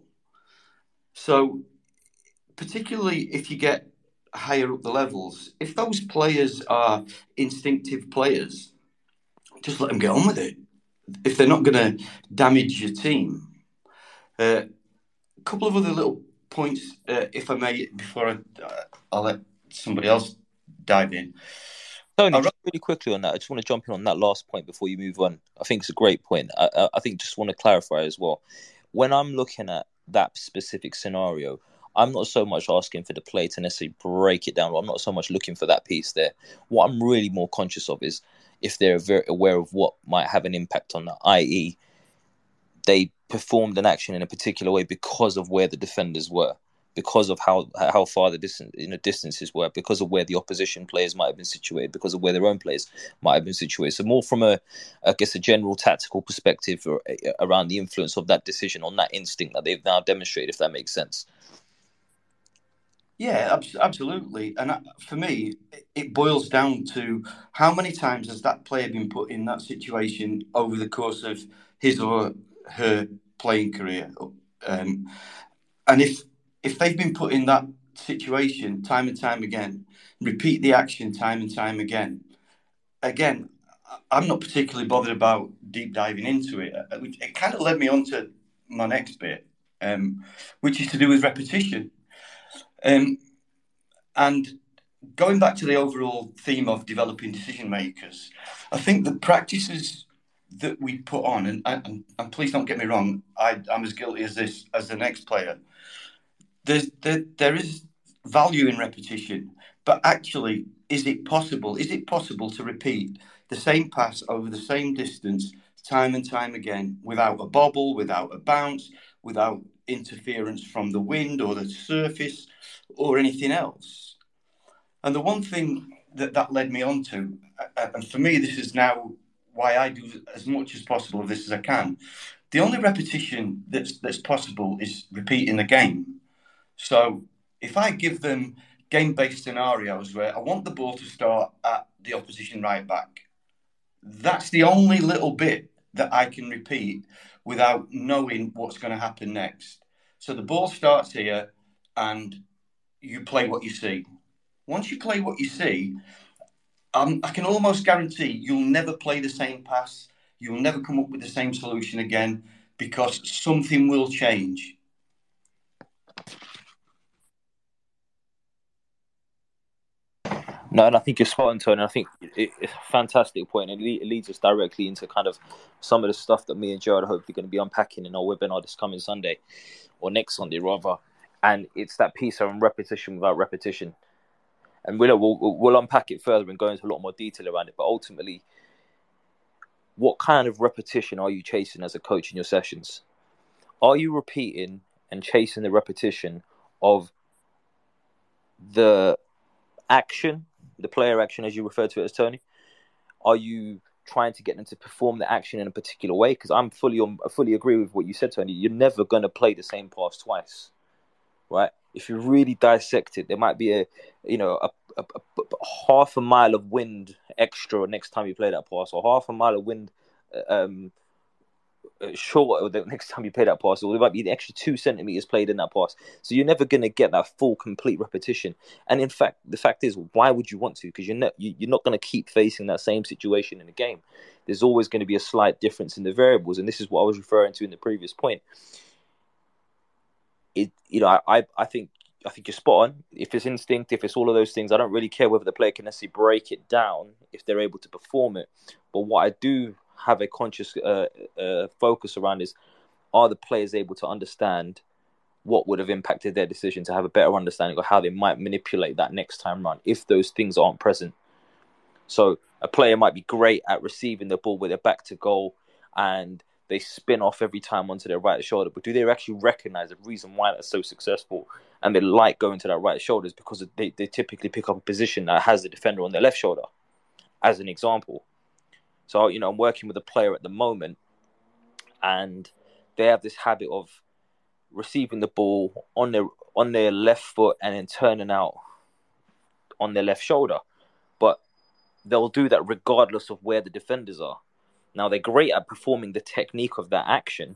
So particularly if you get higher up the levels, if those players are instinctive players, just let them get on with it. If they're not going to damage your team. Uh, a couple of other little points, uh, if I may, before I, uh, I'll let somebody else dive in. Tony, just really quickly on that, I just want to jump in on that last point before you move on. I think it's a great point. I, I, I think just want to clarify as well. When I'm looking at that specific scenario, I'm not so much asking for the player to necessarily break it down. I'm not so much looking for that piece there. What I'm really more conscious of is if they're very aware of what might have an impact on that, that is they performed an action in a particular way because of where the defenders were, because of how how far the distance, you know, distances were, because of where the opposition players might have been situated, because of where their own players might have been situated. So more from a, I guess, a general tactical perspective or, uh, around the influence of that decision on that instinct that they've now demonstrated, if that makes sense. Yeah, absolutely. And for me, it boils down to how many times has that player been put in that situation over the course of his or her playing career. Um, and if if they've been put in that situation time and time again, repeat the action time and time again, again, I'm not particularly bothered about deep diving into it. It kind of led me on to my next bit, um, which is to do with repetition. Um, and going back to the overall theme of developing decision makers, I think the practices that we put on, and, and, and please don't get me wrong, I, I'm as guilty as this as the next player. There's, there, there is value in repetition, but actually, is it possible? Is it possible to repeat the same pass over the same distance time and time again without a bobble, without a bounce, without interference from the wind or the surface or anything else? And the one thing that that led me on to, and for me, this is now why I do as much as possible of this as I can. The only repetition that's that's possible is repeating the game. So if I give them game-based scenarios where I want the ball to start at the opposition right back, that's the only little bit that I can repeat without knowing what's going to happen next. So the ball starts here and you play what you see. Once you play what you see, um, I can almost guarantee you'll never play the same pass. You'll never come up with the same solution again because something will change. No, and I think you're spot on, Tony. I think it, it's a fantastic point, and it leads us directly into kind of some of the stuff that me and Joe are hopefully going to be unpacking in our webinar this coming Sunday, or next Sunday rather. And it's that piece around repetition without repetition. And we'll, we'll we'll unpack it further and go into a lot more detail around it. But ultimately, what kind of repetition are you chasing as a coach in your sessions? Are you repeating and chasing the repetition of the action, the player action, as you refer to it as, Tony? Are you trying to get them to perform the action in a particular way? Because I'm fully on, I fully agree with what you said, Tony. You're never going to play the same pass twice, right? If you really dissect it, there might be a, you know, a, a, a, a half a mile of wind extra next time you play that pass, or half a mile of wind um, shorter the next time you play that pass, or there might be the extra two centimeters played in that pass. So you're never going to get that full, complete repetition. And in fact, the fact is, why would you want to? Because you're not you, you're not going to keep facing that same situation in a game. There's always going to be a slight difference in the variables, and this is what I was referring to in the previous point. It, you know, I, I think I think you're spot on. If it's instinct, if it's all of those things, I don't really care whether the player can necessarily break it down if they're able to perform it. But what I do have a conscious uh, uh, focus around is, are the players able to understand what would have impacted their decision, to have a better understanding of how they might manipulate that next time round if those things aren't present. So a player might be great at receiving the ball with their back to goal and they spin off every time onto their right shoulder, but do they actually recognize the reason why that's so successful and they like going to that right shoulder is because they, they typically pick up a position that has the defender on their left shoulder, as an example. So, you know, I'm working with a player at the moment and they have this habit of receiving the ball on their on their left foot and then turning out on their left shoulder. But they'll do that regardless of where the defenders are. Now, they're great at performing the technique of that action,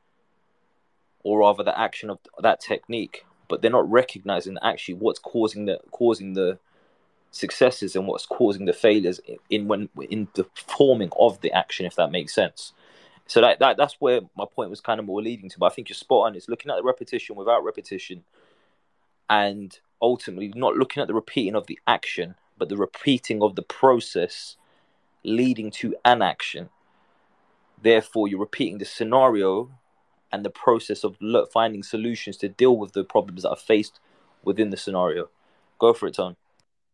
or rather the action of that technique, but they're not recognizing actually what's causing the causing the successes and what's causing the failures in when in the performing of the action, if that makes sense. So that, that that's where my point was kind of more leading to. But I think you're spot on. It's looking at the repetition without repetition, and ultimately not looking at the repeating of the action, but the repeating of the process leading to an action. Therefore, you're repeating the scenario and the process of finding solutions to deal with the problems that are faced within the scenario. Go for it, Tone.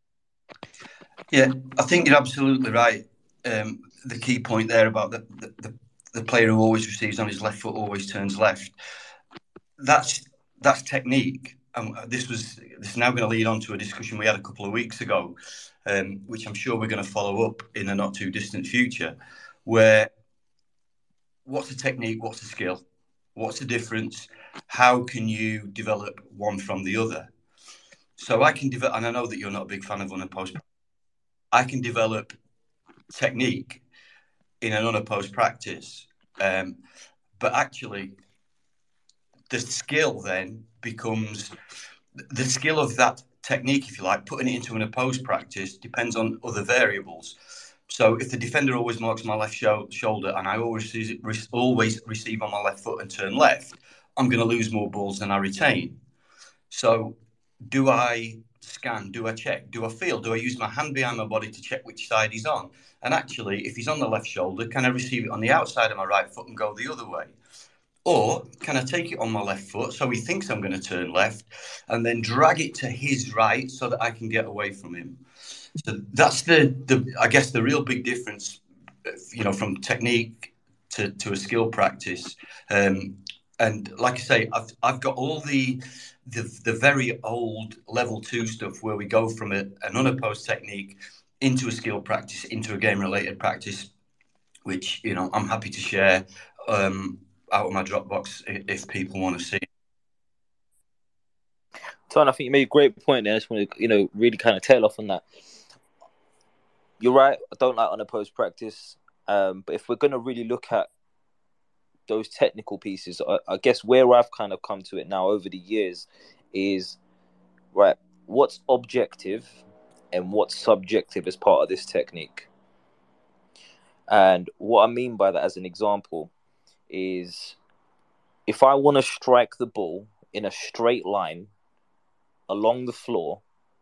Yeah, I think you're absolutely right. Um, the key point there about the, the, the, the player who always receives on his left foot always turns left. That's that's technique. And this was this is now going to lead on to a discussion we had a couple of weeks ago, um, which I'm sure we're going to follow up in a not too distant future, where what's the technique, what's the skill, what's the difference, how can you develop one from the other? So I can develop, and I know that you're not a big fan of unopposed, I can develop technique in an unopposed practice, um, but actually the skill then becomes, the skill of that technique, if you like, putting it into an opposed practice depends on other variables. So if the defender always marks my left sh- shoulder and I always receive, always receive on my left foot and turn left, I'm going to lose more balls than I retain. So do I scan? Do I check? Do I feel? Do I use my hand behind my body to check which side he's on? And actually, if he's on the left shoulder, can I receive it on the outside of my right foot and go the other way? Or can I take it on my left foot so he thinks I'm going to turn left and then drag it to his right so that I can get away from him? So that's the, the I guess, the real big difference, you know, from technique to, to a skill practice. Um, and like I say, I've I've got all the the, the very old level two stuff where we go from a, an unopposed technique into a skill practice, into a game related practice, which, you know, I'm happy to share um, out of my Dropbox if people want to see. Ton, I think you made a great point there. I just want to, you know, really kind of tail off on that. You're right. I don't like unopposed practice. Um, but if we're going to really look at those technical pieces, I, I guess where I've kind of come to it now over the years is, right, what's objective and what's subjective as part of this technique? And what I mean by that as an example is, if I want to strike the ball in a straight line along the floor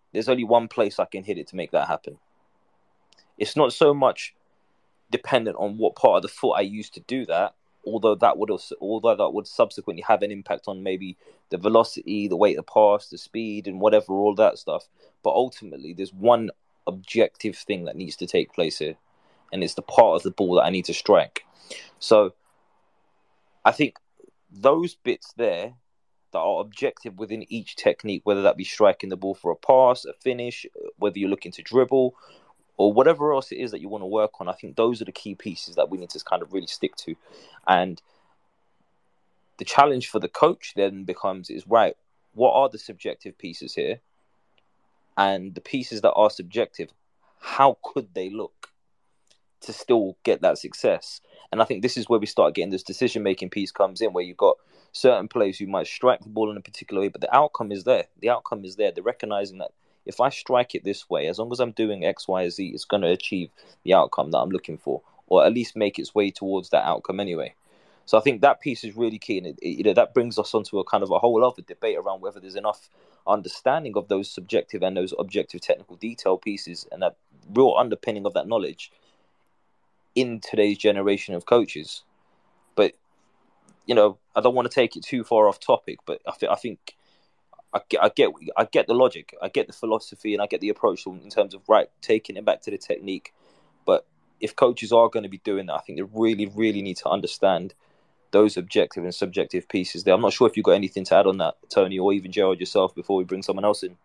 there's only one place I can hit it to make that happen. It's not so much dependent on what part of the foot I used to do that, although that would also, although that would subsequently have an impact on maybe the velocity, the weight of the pass, the speed, and whatever, all that stuff. But ultimately, there's one objective thing that needs to take place here, and it's the part of the ball that I need to strike. So I think those bits there that are objective within each technique, whether that be striking the ball for a pass, a finish, whether you're looking to dribble, or whatever else it is that you want to work on, I think those are the key pieces that we need to kind of really stick to. And the challenge for the coach then becomes is, right, what are the subjective pieces here? And the pieces that are subjective, how could they look to still get that success? And I think this is where we start getting this decision-making piece comes in, where you've got certain players who might strike the ball in a particular way, but the outcome is there. The outcome is there. They're recognizing that if I strike it this way, as long as I'm doing X, Y, Z, it's going to achieve the outcome that I'm looking for, or at least make its way towards that outcome anyway. So I think that piece is really key, and it, it, you know, that brings us onto a kind of a whole other debate around whether there's enough understanding of those subjective and those objective technical detail pieces and that real underpinning of that knowledge in today's generation of coaches. But, you know, I don't want to take it too far off topic, but I, th- I think I get, I get, I get the logic, I get the philosophy, and I get the approach in terms of, right, taking it back to the technique. But if coaches are going to be doing that, I think they really, really need to understand those objective and subjective pieces there. I'm not sure if you've got anything to add on that, Tony, or even Gerald yourself, before we bring someone else in.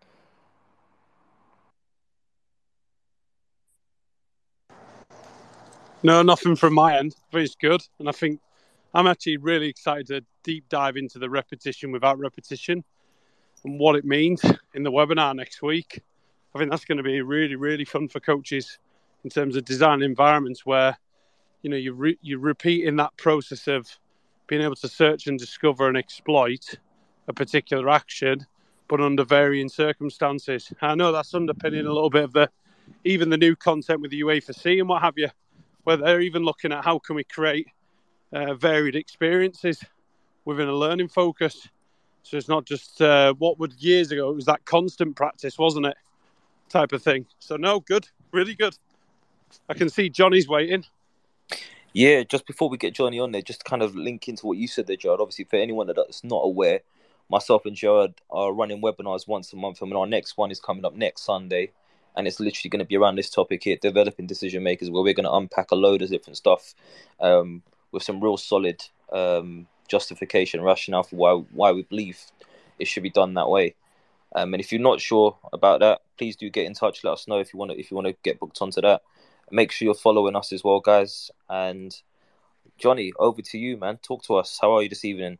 No, nothing from my end. I think it's good. And I think I'm actually really excited to deep dive into the repetition without repetition and what it means in the webinar next week. I think that's going to be really, really fun for coaches in terms of design environments where, you know, you re- you're repeating that process of being able to search and discover and exploit a particular action, but under varying circumstances. I know that's underpinning a little bit of the, even the new content with the UEFA C and what have you, where they're even looking at how can we create uh, varied experiences within a learning focus. So it's not just uh, what would years ago, it was that constant practice, wasn't it? Type of thing. So no, good, really good. I can see Johnny's waiting. Yeah, just before we get Johnny on there, just to kind of link into what you said there, Gerard. Obviously, for anyone that's not aware, myself and Gerard are running webinars once a month, and our next one is coming up next Sunday, and it's literally going to be around this topic here, developing decision makers, where we're going to unpack a load of different stuff um, with some real solid um, justification, rationale for why why we believe it should be done that way. Um, and if you're not sure about that, please do get in touch. Let us know if you want to if you want to get booked onto that. Make sure you're following us as well, guys. And Johnny, over to you, man. Talk to us. How are you this evening?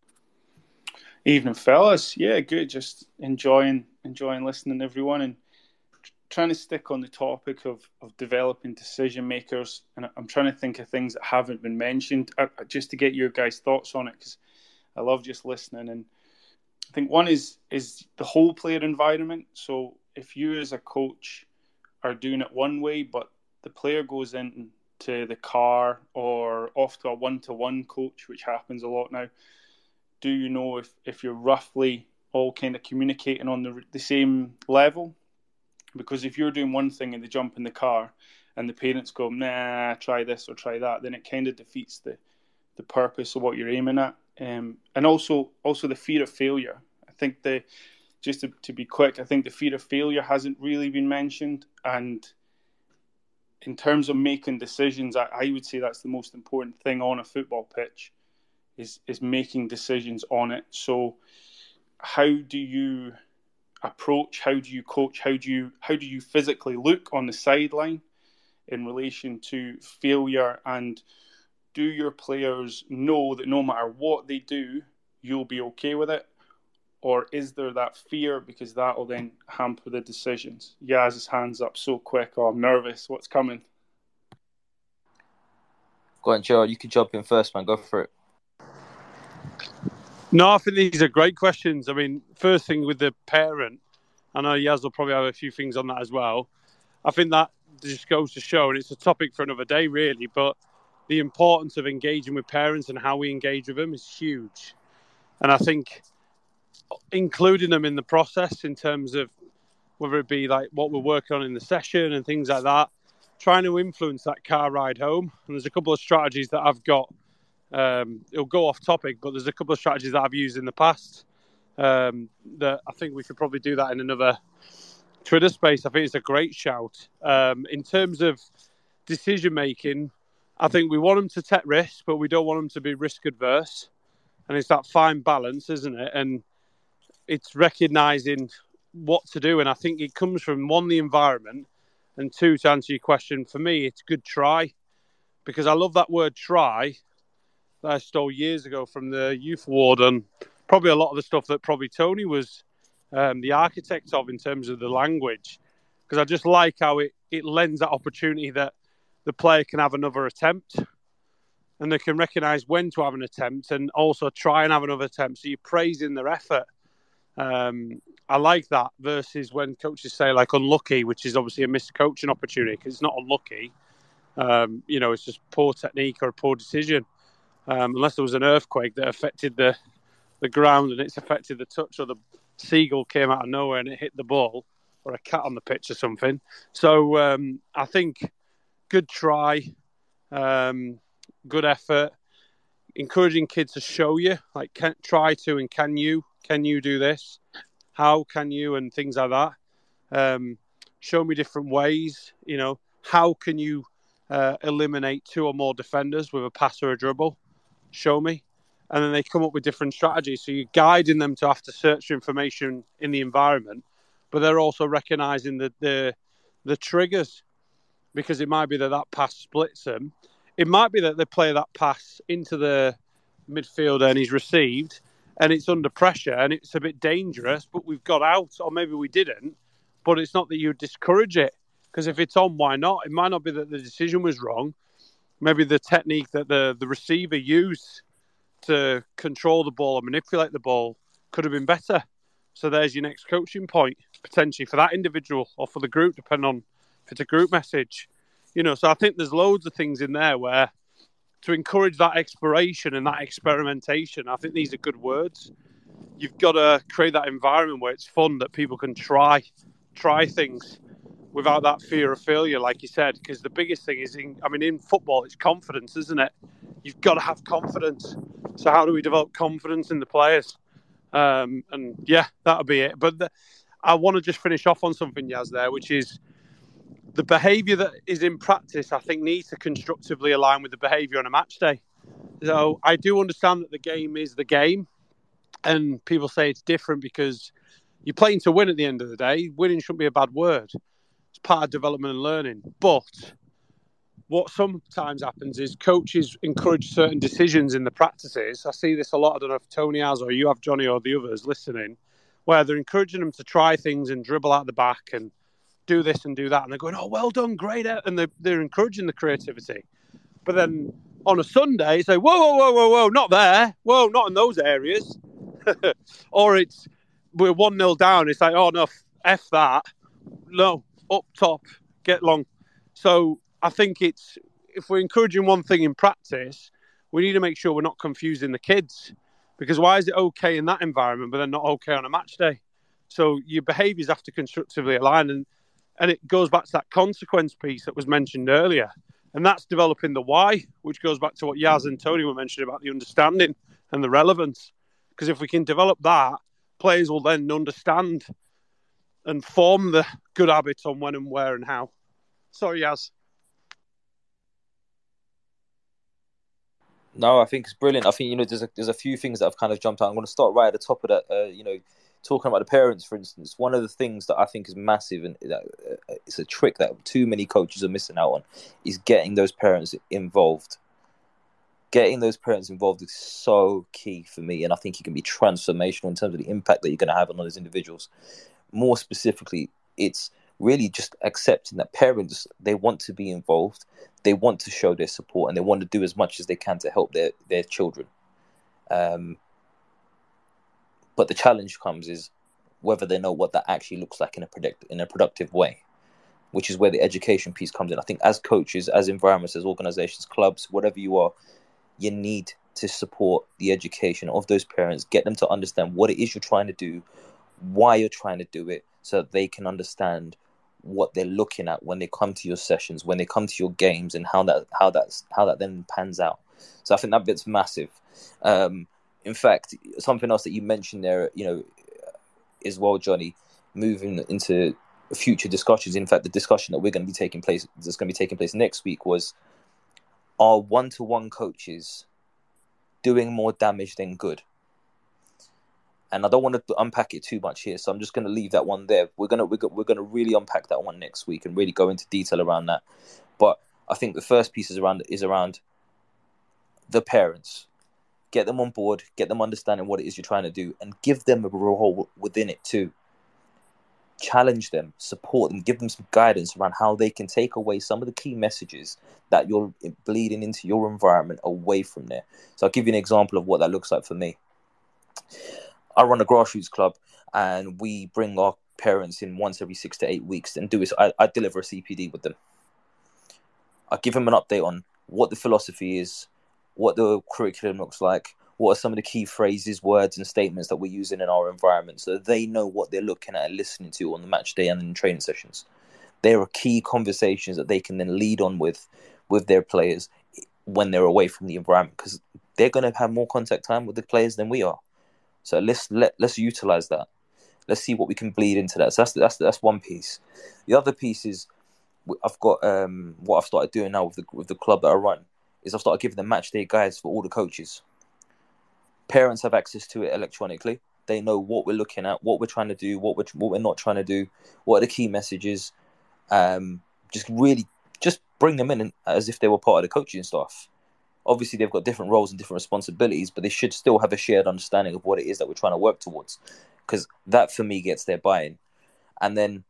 Evening, fellas. Yeah, good. Just enjoying enjoying listening to everyone and trying to stick on the topic of, of developing decision makers. And I'm trying to think of things that haven't been mentioned, uh, just to get your guys' thoughts on it, because I love just listening. And I think one is is the whole player environment. So if you as a coach are doing it one way, but the player goes into the car or off to a one-to-one coach, which happens a lot now, do you know if, if you're roughly all kind of communicating on the the same level? Because if you're doing one thing and they jump in the car and the parents go, nah, try this or try that, then it kind of defeats the, the purpose of what you're aiming at. Um, and also also the fear of failure. I think the just to, to be quick, I think the fear of failure hasn't really been mentioned. And in terms of making decisions, I, I would say that's the most important thing on a football pitch is is making decisions on it. So how do you approach, how do you coach, how do you how do you physically look on the sideline in relation to failure, and do your players know that no matter what they do, you'll be okay with it? Or is there that fear because that will then hamper the decisions? Yaz's hands up so quick. Oh, I'm nervous. What's coming? Go on, Gerald. You can jump in first, man. Go for it. No, I think these are great questions. I mean, first thing with the parent, I know Yaz will probably have a few things on that as well. I think that just goes to show, and it's a topic for another day really, but the importance of engaging with parents and how we engage with them is huge. And I think including them in the process in terms of whether it be like what we're working on in the session and things like that, trying to influence that car ride home. And there's a couple of strategies that I've got. Um, it'll go off topic, but there's a couple of strategies that I've used in the past um, that I think we could probably do that in another Twitter space. I think it's a great shout. Um, in terms of decision making, I think we want them to take risks, but we don't want them to be risk adverse. And it's that fine balance, isn't it? And it's recognising what to do. And I think it comes from, one, the environment, and two, to answer your question, for me, it's good try. Because I love that word try that I stole years ago from the youth award, and probably a lot of the stuff that probably Tony was um, the architect of in terms of the language. Because I just like how it, it lends that opportunity that the player can have another attempt, and they can recognise when to have an attempt and also try and have another attempt. So you're praising their effort. Um, I like that versus when coaches say like unlucky, which is obviously a missed coaching opportunity because it's not unlucky. Um, you know, it's just poor technique or a poor decision. Um, unless there was an earthquake that affected the the ground and it's affected the touch, or the seagull came out of nowhere and it hit the ball, or a cat on the pitch or something. So um, I think good try, um, good effort, encouraging kids to show you, like can, try to and can you, can you do this? How can you, and things like that. Um, show me different ways, you know, how can you uh, eliminate two or more defenders with a pass or a dribble? Show me. And then they come up with different strategies. So you're guiding them to have to search for information in the environment, but they're also recognising the, the the triggers, because it might be that that pass splits them. It might be that they play that pass into the midfielder and he's received and it's under pressure and it's a bit dangerous, but we've got out, or maybe we didn't. But it's not that you discourage it, because if it's on, why not? It might not be that the decision was wrong. Maybe the technique that the, the receiver used to control the ball or manipulate the ball could have been better. So there's your next coaching point, potentially for that individual or for the group, depending on if it's a group message. You know, so I think there's loads of things in there where to encourage that exploration and that experimentation, I think these are good words. You've got to create that environment where it's fun, that people can try, try things without that fear of failure, like you said, because the biggest thing is, in, I mean, in football, it's confidence, isn't it? You've got to have confidence. So how do we develop confidence in the players? Um, and yeah, that'll be it. But the, I want to just finish off on something, Yaz, there, which is the behaviour that is in practice, I think, needs to constructively align with the behaviour on a match day. So I do understand that the game is the game, and people say it's different because you're playing to win at the end of the day. Winning shouldn't be a bad word. It's part of development and learning. But what sometimes happens is coaches encourage certain decisions in the practices. I see this a lot. I don't know if Tony has, or you have, Johnny, or the others listening, where they're encouraging them to try things and dribble out the back and do this and do that. And they're going, oh, well done, great. And they're, they're encouraging the creativity. But then on a Sunday, you say, whoa, whoa, whoa, whoa, whoa, not there. Whoa, not in those areas. Or it's, we're one nil down. It's like, oh, no, F that. No. Up top, get long. So I think it's, if we're encouraging one thing in practice, we need to make sure we're not confusing the kids. Because why is it okay in that environment, but then not okay on a match day? So your behaviours have to constructively align. And, and it goes back to that consequence piece that was mentioned earlier. And that's developing the why, which goes back to what Yaz and Tony were mentioning about the understanding and the relevance. Because if we can develop that, players will then understand and form the good habits on when and where and how. Sorry, Yaz. No, I think it's brilliant. I think, you know, there's a, there's a few things that have kind of jumped out. I'm going to start right at the top of that, uh, you know, talking about the parents, for instance. One of the things that I think is massive, and that, uh, it's a trick that too many coaches are missing out on, is getting those parents involved. Getting those parents involved is so key for me, and I think it can be transformational in terms of the impact that you're going to have on those individuals. More specifically, it's really just accepting that parents, they want to be involved, they want to show their support, and they want to do as much as they can to help their, their children. Um, but the challenge comes is whether they know what that actually looks like in a product, in a productive way, which is where the education piece comes in. I think as coaches, as environments, as organizations, clubs, whatever you are, you need to support the education of those parents, get them to understand what it is you're trying to do, why you're trying to do it, so that they can understand what they're looking at when they come to your sessions, when they come to your games, and how that how that's how that then pans out. So I think that bit's massive. Um, in fact, something else that you mentioned there, you know, as well, Johnny, moving into future discussions. In fact, the discussion that we're going to be taking place, that's going to be taking place next week, was: are one-to-one coaches doing more damage than good? And I don't want to unpack it too much here, so I'm just going to leave that one there. We're gonna we're, we're going to really unpack that one next week and really go into detail around that. But I think the first piece is around is around the parents. Get them on board, get them understanding what it is you're trying to do, and give them a role within it too. Challenge them, support them, give them some guidance around how they can take away some of the key messages that you're bleeding into your environment away from there. So I'll give you an example of what that looks like for me. I run a grassroots club, and we bring our parents in once every six to eight weeks and do it. I, I deliver a C P D with them. I give them an update on what the philosophy is, what the curriculum looks like, what are some of the key phrases, words, and statements that we're using in our environment, so that they know what they're looking at and listening to on the match day and in training sessions. There are key conversations that they can then lead on with with their players when they're away from the environment, because they're going to have more contact time with the players than we are. So let's let let's utilize that. Let's see what we can bleed into that. So that's that's that's one piece. The other piece is I've got um, what I've started doing now with the with the club that I run is I've started giving them match day guides for all the coaches. Parents have access to it electronically. They know what we're looking at, what we're trying to do, what we're what we're not trying to do, what are the key messages. Um, just really just bring them in as if they were part of the coaching staff. Obviously, they've got different roles and different responsibilities, but they should still have a shared understanding of what it is that we're trying to work towards, because that, for me, gets their buy-in. And then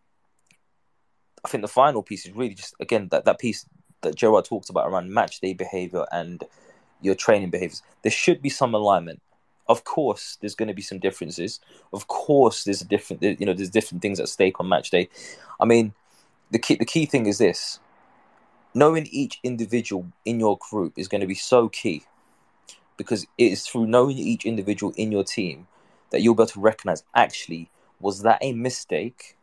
I think the final piece is really just, again, that, that piece that Gerard talked about around match day behavior and your training behaviors. There should be some alignment. Of course, there's going to be some differences. Of course, there's a different, you know, there's different things at stake on match day. I mean, the key, the key thing is this. Knowing each individual in your group is going to be so key, because it is through knowing each individual in your team that you'll be able to recognize, actually, was that a mistake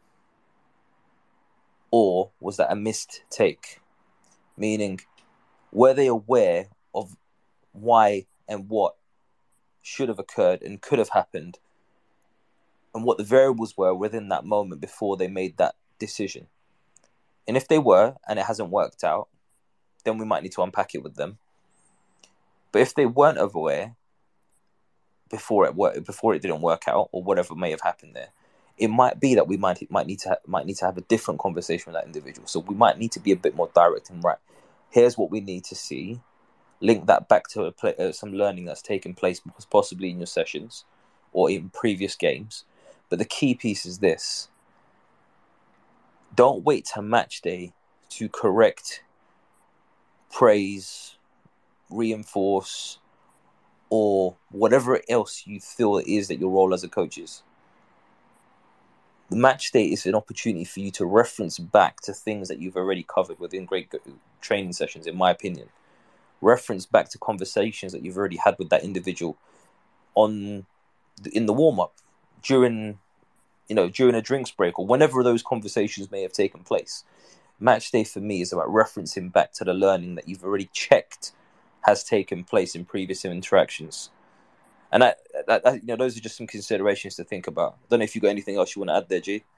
or was that a missed take? Meaning, were they aware of why and what should have occurred and could have happened, and what the variables were within that moment before they made that decision? And if they were, and it hasn't worked out, then we might need to unpack it with them. But if they weren't aware before it worked, before it didn't work out, or whatever may have happened there, it might be that we might might need to ha- might need to have a different conversation with that individual. So we might need to be a bit more direct and right. Here's what we need to see. Link that back to a play, uh, some learning that's taken place, possibly in your sessions or in previous games. But the key piece is this. Don't wait to match day to correct, praise, reinforce, or whatever else you feel it is that your role as a coach is. The match day is an opportunity for you to reference back to things that you've already covered within great training sessions, in my opinion. Reference back to conversations that you've already had with that individual on in the warm-up, during, you know, during a drinks break, or whenever those conversations may have taken place. Match day for me is about referencing back to the learning that you've already checked has taken place in previous interactions. And that, that, that, you know, those are just some considerations to think about. I don't know if you've got anything else you want to add there, G.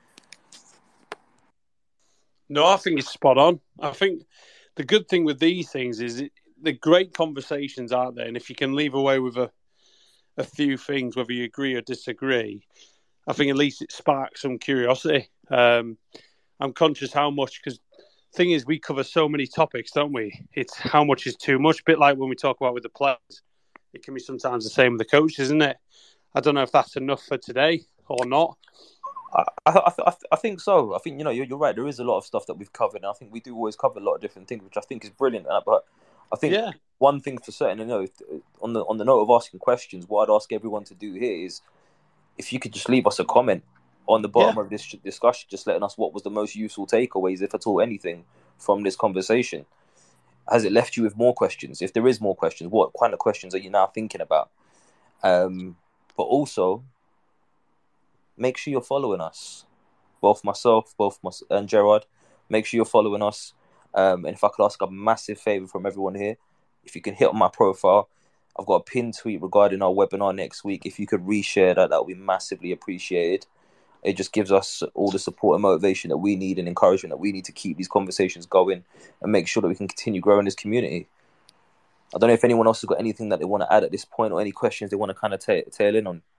No, I think it's spot on. I think the good thing with these things is it, the great conversations out there, and if you can leave away with a, a few things, whether you agree or disagree, I think at least it sparks some curiosity. Um, I'm conscious how much, because the thing is, we cover so many topics, don't we? It's how much is too much. A bit like when we talk about with the players, it can be sometimes the same with the coaches, isn't it? I don't know if that's enough for today or not. I, I, I, I think so. I think, you know, you're, you're right. There is a lot of stuff that we've covered, and I think we do always cover a lot of different things, which I think is brilliant. But I think yeah. one thing for certain, you know, on the on the note of asking questions, what I'd ask everyone to do here is, if you could just leave us a comment on the bottom yeah. of this discussion, just letting us what was the most useful takeaways, if at all anything, from this conversation. Has it left you with more questions? If there is more questions, what kind of questions are you now thinking about? Um, but also, make sure you're following us. both myself, both my, and Gerard. Make sure you're following us. Um, and if I could ask a massive favour from everyone here, if you can hit on my profile, I've got a pinned tweet regarding our webinar next week. If you could reshare that, that would be massively appreciated. It just gives us all the support and motivation that we need and encouragement that we need to keep these conversations going and make sure that we can continue growing this community. I don't know if anyone else has got anything that they want to add at this point or any questions they want to kind of ta- tail in on.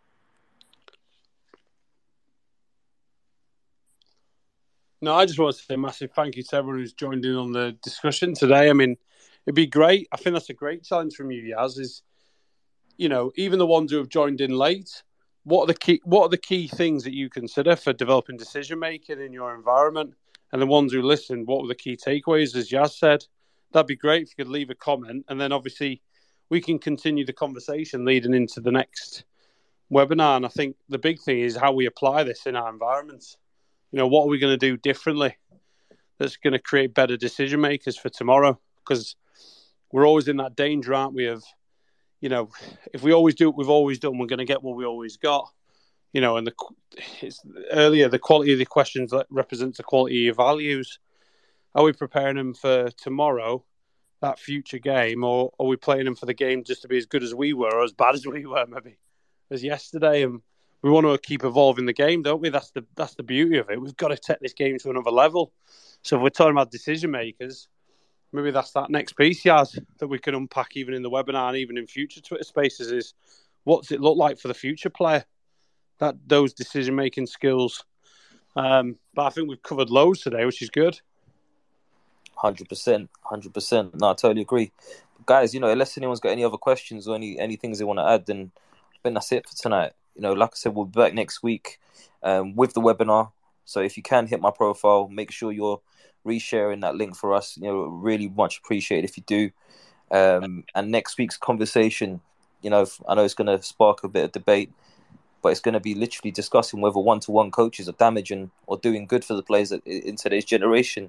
No, I just want to say a massive thank you to everyone who's joined in on the discussion today. I mean, it'd be great. I think that's a great challenge from you, Yaz, is, you know, even the ones who have joined in late, what are the key what are the key things that you consider for developing decision-making in your environment? And the ones who listened, what were the key takeaways, as Yaz said? That'd be great if you could leave a comment. And then obviously we can continue the conversation leading into the next webinar. And I think the big thing is how we apply this in our environments. You know, what are we going to do differently that's going to create better decision makers for tomorrow? Because we're always in that danger, aren't we, of, you know, if we always do what we've always done, we're going to get what we always got. You know, and the it's earlier, the quality of the questions that represents the quality of your values. Are we preparing them for tomorrow, that future game, or are we playing them for the game just to be as good as we were or as bad as we were, maybe, as yesterday? And we want to keep evolving the game, don't we? That's the that's the beauty of it. We've got to take this game to another level. So if we're talking about decision makers, maybe that's that next piece, Yaz, that we can unpack even in the webinar and even in future Twitter Spaces is, what's it look like for the future player? That those decision making skills. Um, but I think we've covered loads today, which is good. Hundred percent, hundred percent. No, I totally agree, guys. You know, unless anyone's got any other questions or any any things they want to add, then I think that's it for tonight. You know, like I said, we'll be back next week um, with the webinar. So if you can hit my profile, make sure you're resharing that link for us. You know, really much appreciated if you do. Um, and next week's conversation, you know, I know it's going to spark a bit of debate, but it's going to be literally discussing whether one-to-one coaches are damaging or doing good for the players in today's generation.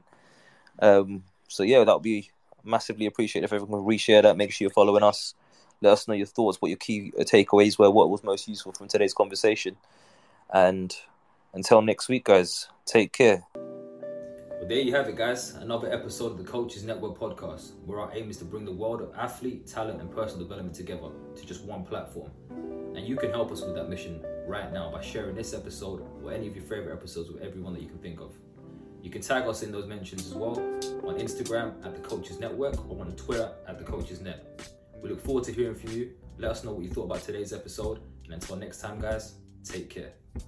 Um, so yeah, that would be massively appreciated if everyone would reshare that. Make sure you're following us. Let us know your thoughts, what your key takeaways were, what was most useful from today's conversation. And until next week, guys, take care. Well, there you have it, guys. Another episode of the Coaches Network podcast, where our aim is to bring the world of athlete, talent, and personal development together to just one platform. And you can help us with that mission right now by sharing this episode or any of your favorite episodes with everyone that you can think of. You can tag us in those mentions as well on Instagram at the Coaches Network or on Twitter at the Coaches Net. We look forward to hearing from you. Let us know what you thought about today's episode. And until next time, guys, take care.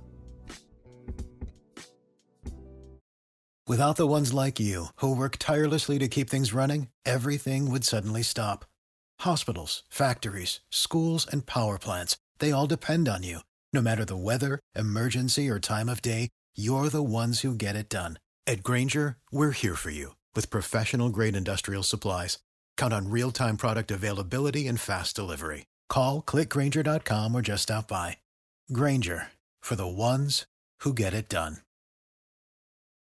Without the ones like you, who work tirelessly to keep things running, everything would suddenly stop. Hospitals, factories, schools, and power plants, they all depend on you. No matter the weather, emergency, or time of day, you're the ones who get it done. At Grainger, we're here for you with professional-grade industrial supplies. Count on real-time product availability and fast delivery. Call, click Grainger dot com, or just stop by. Grainger, for the ones who get it done.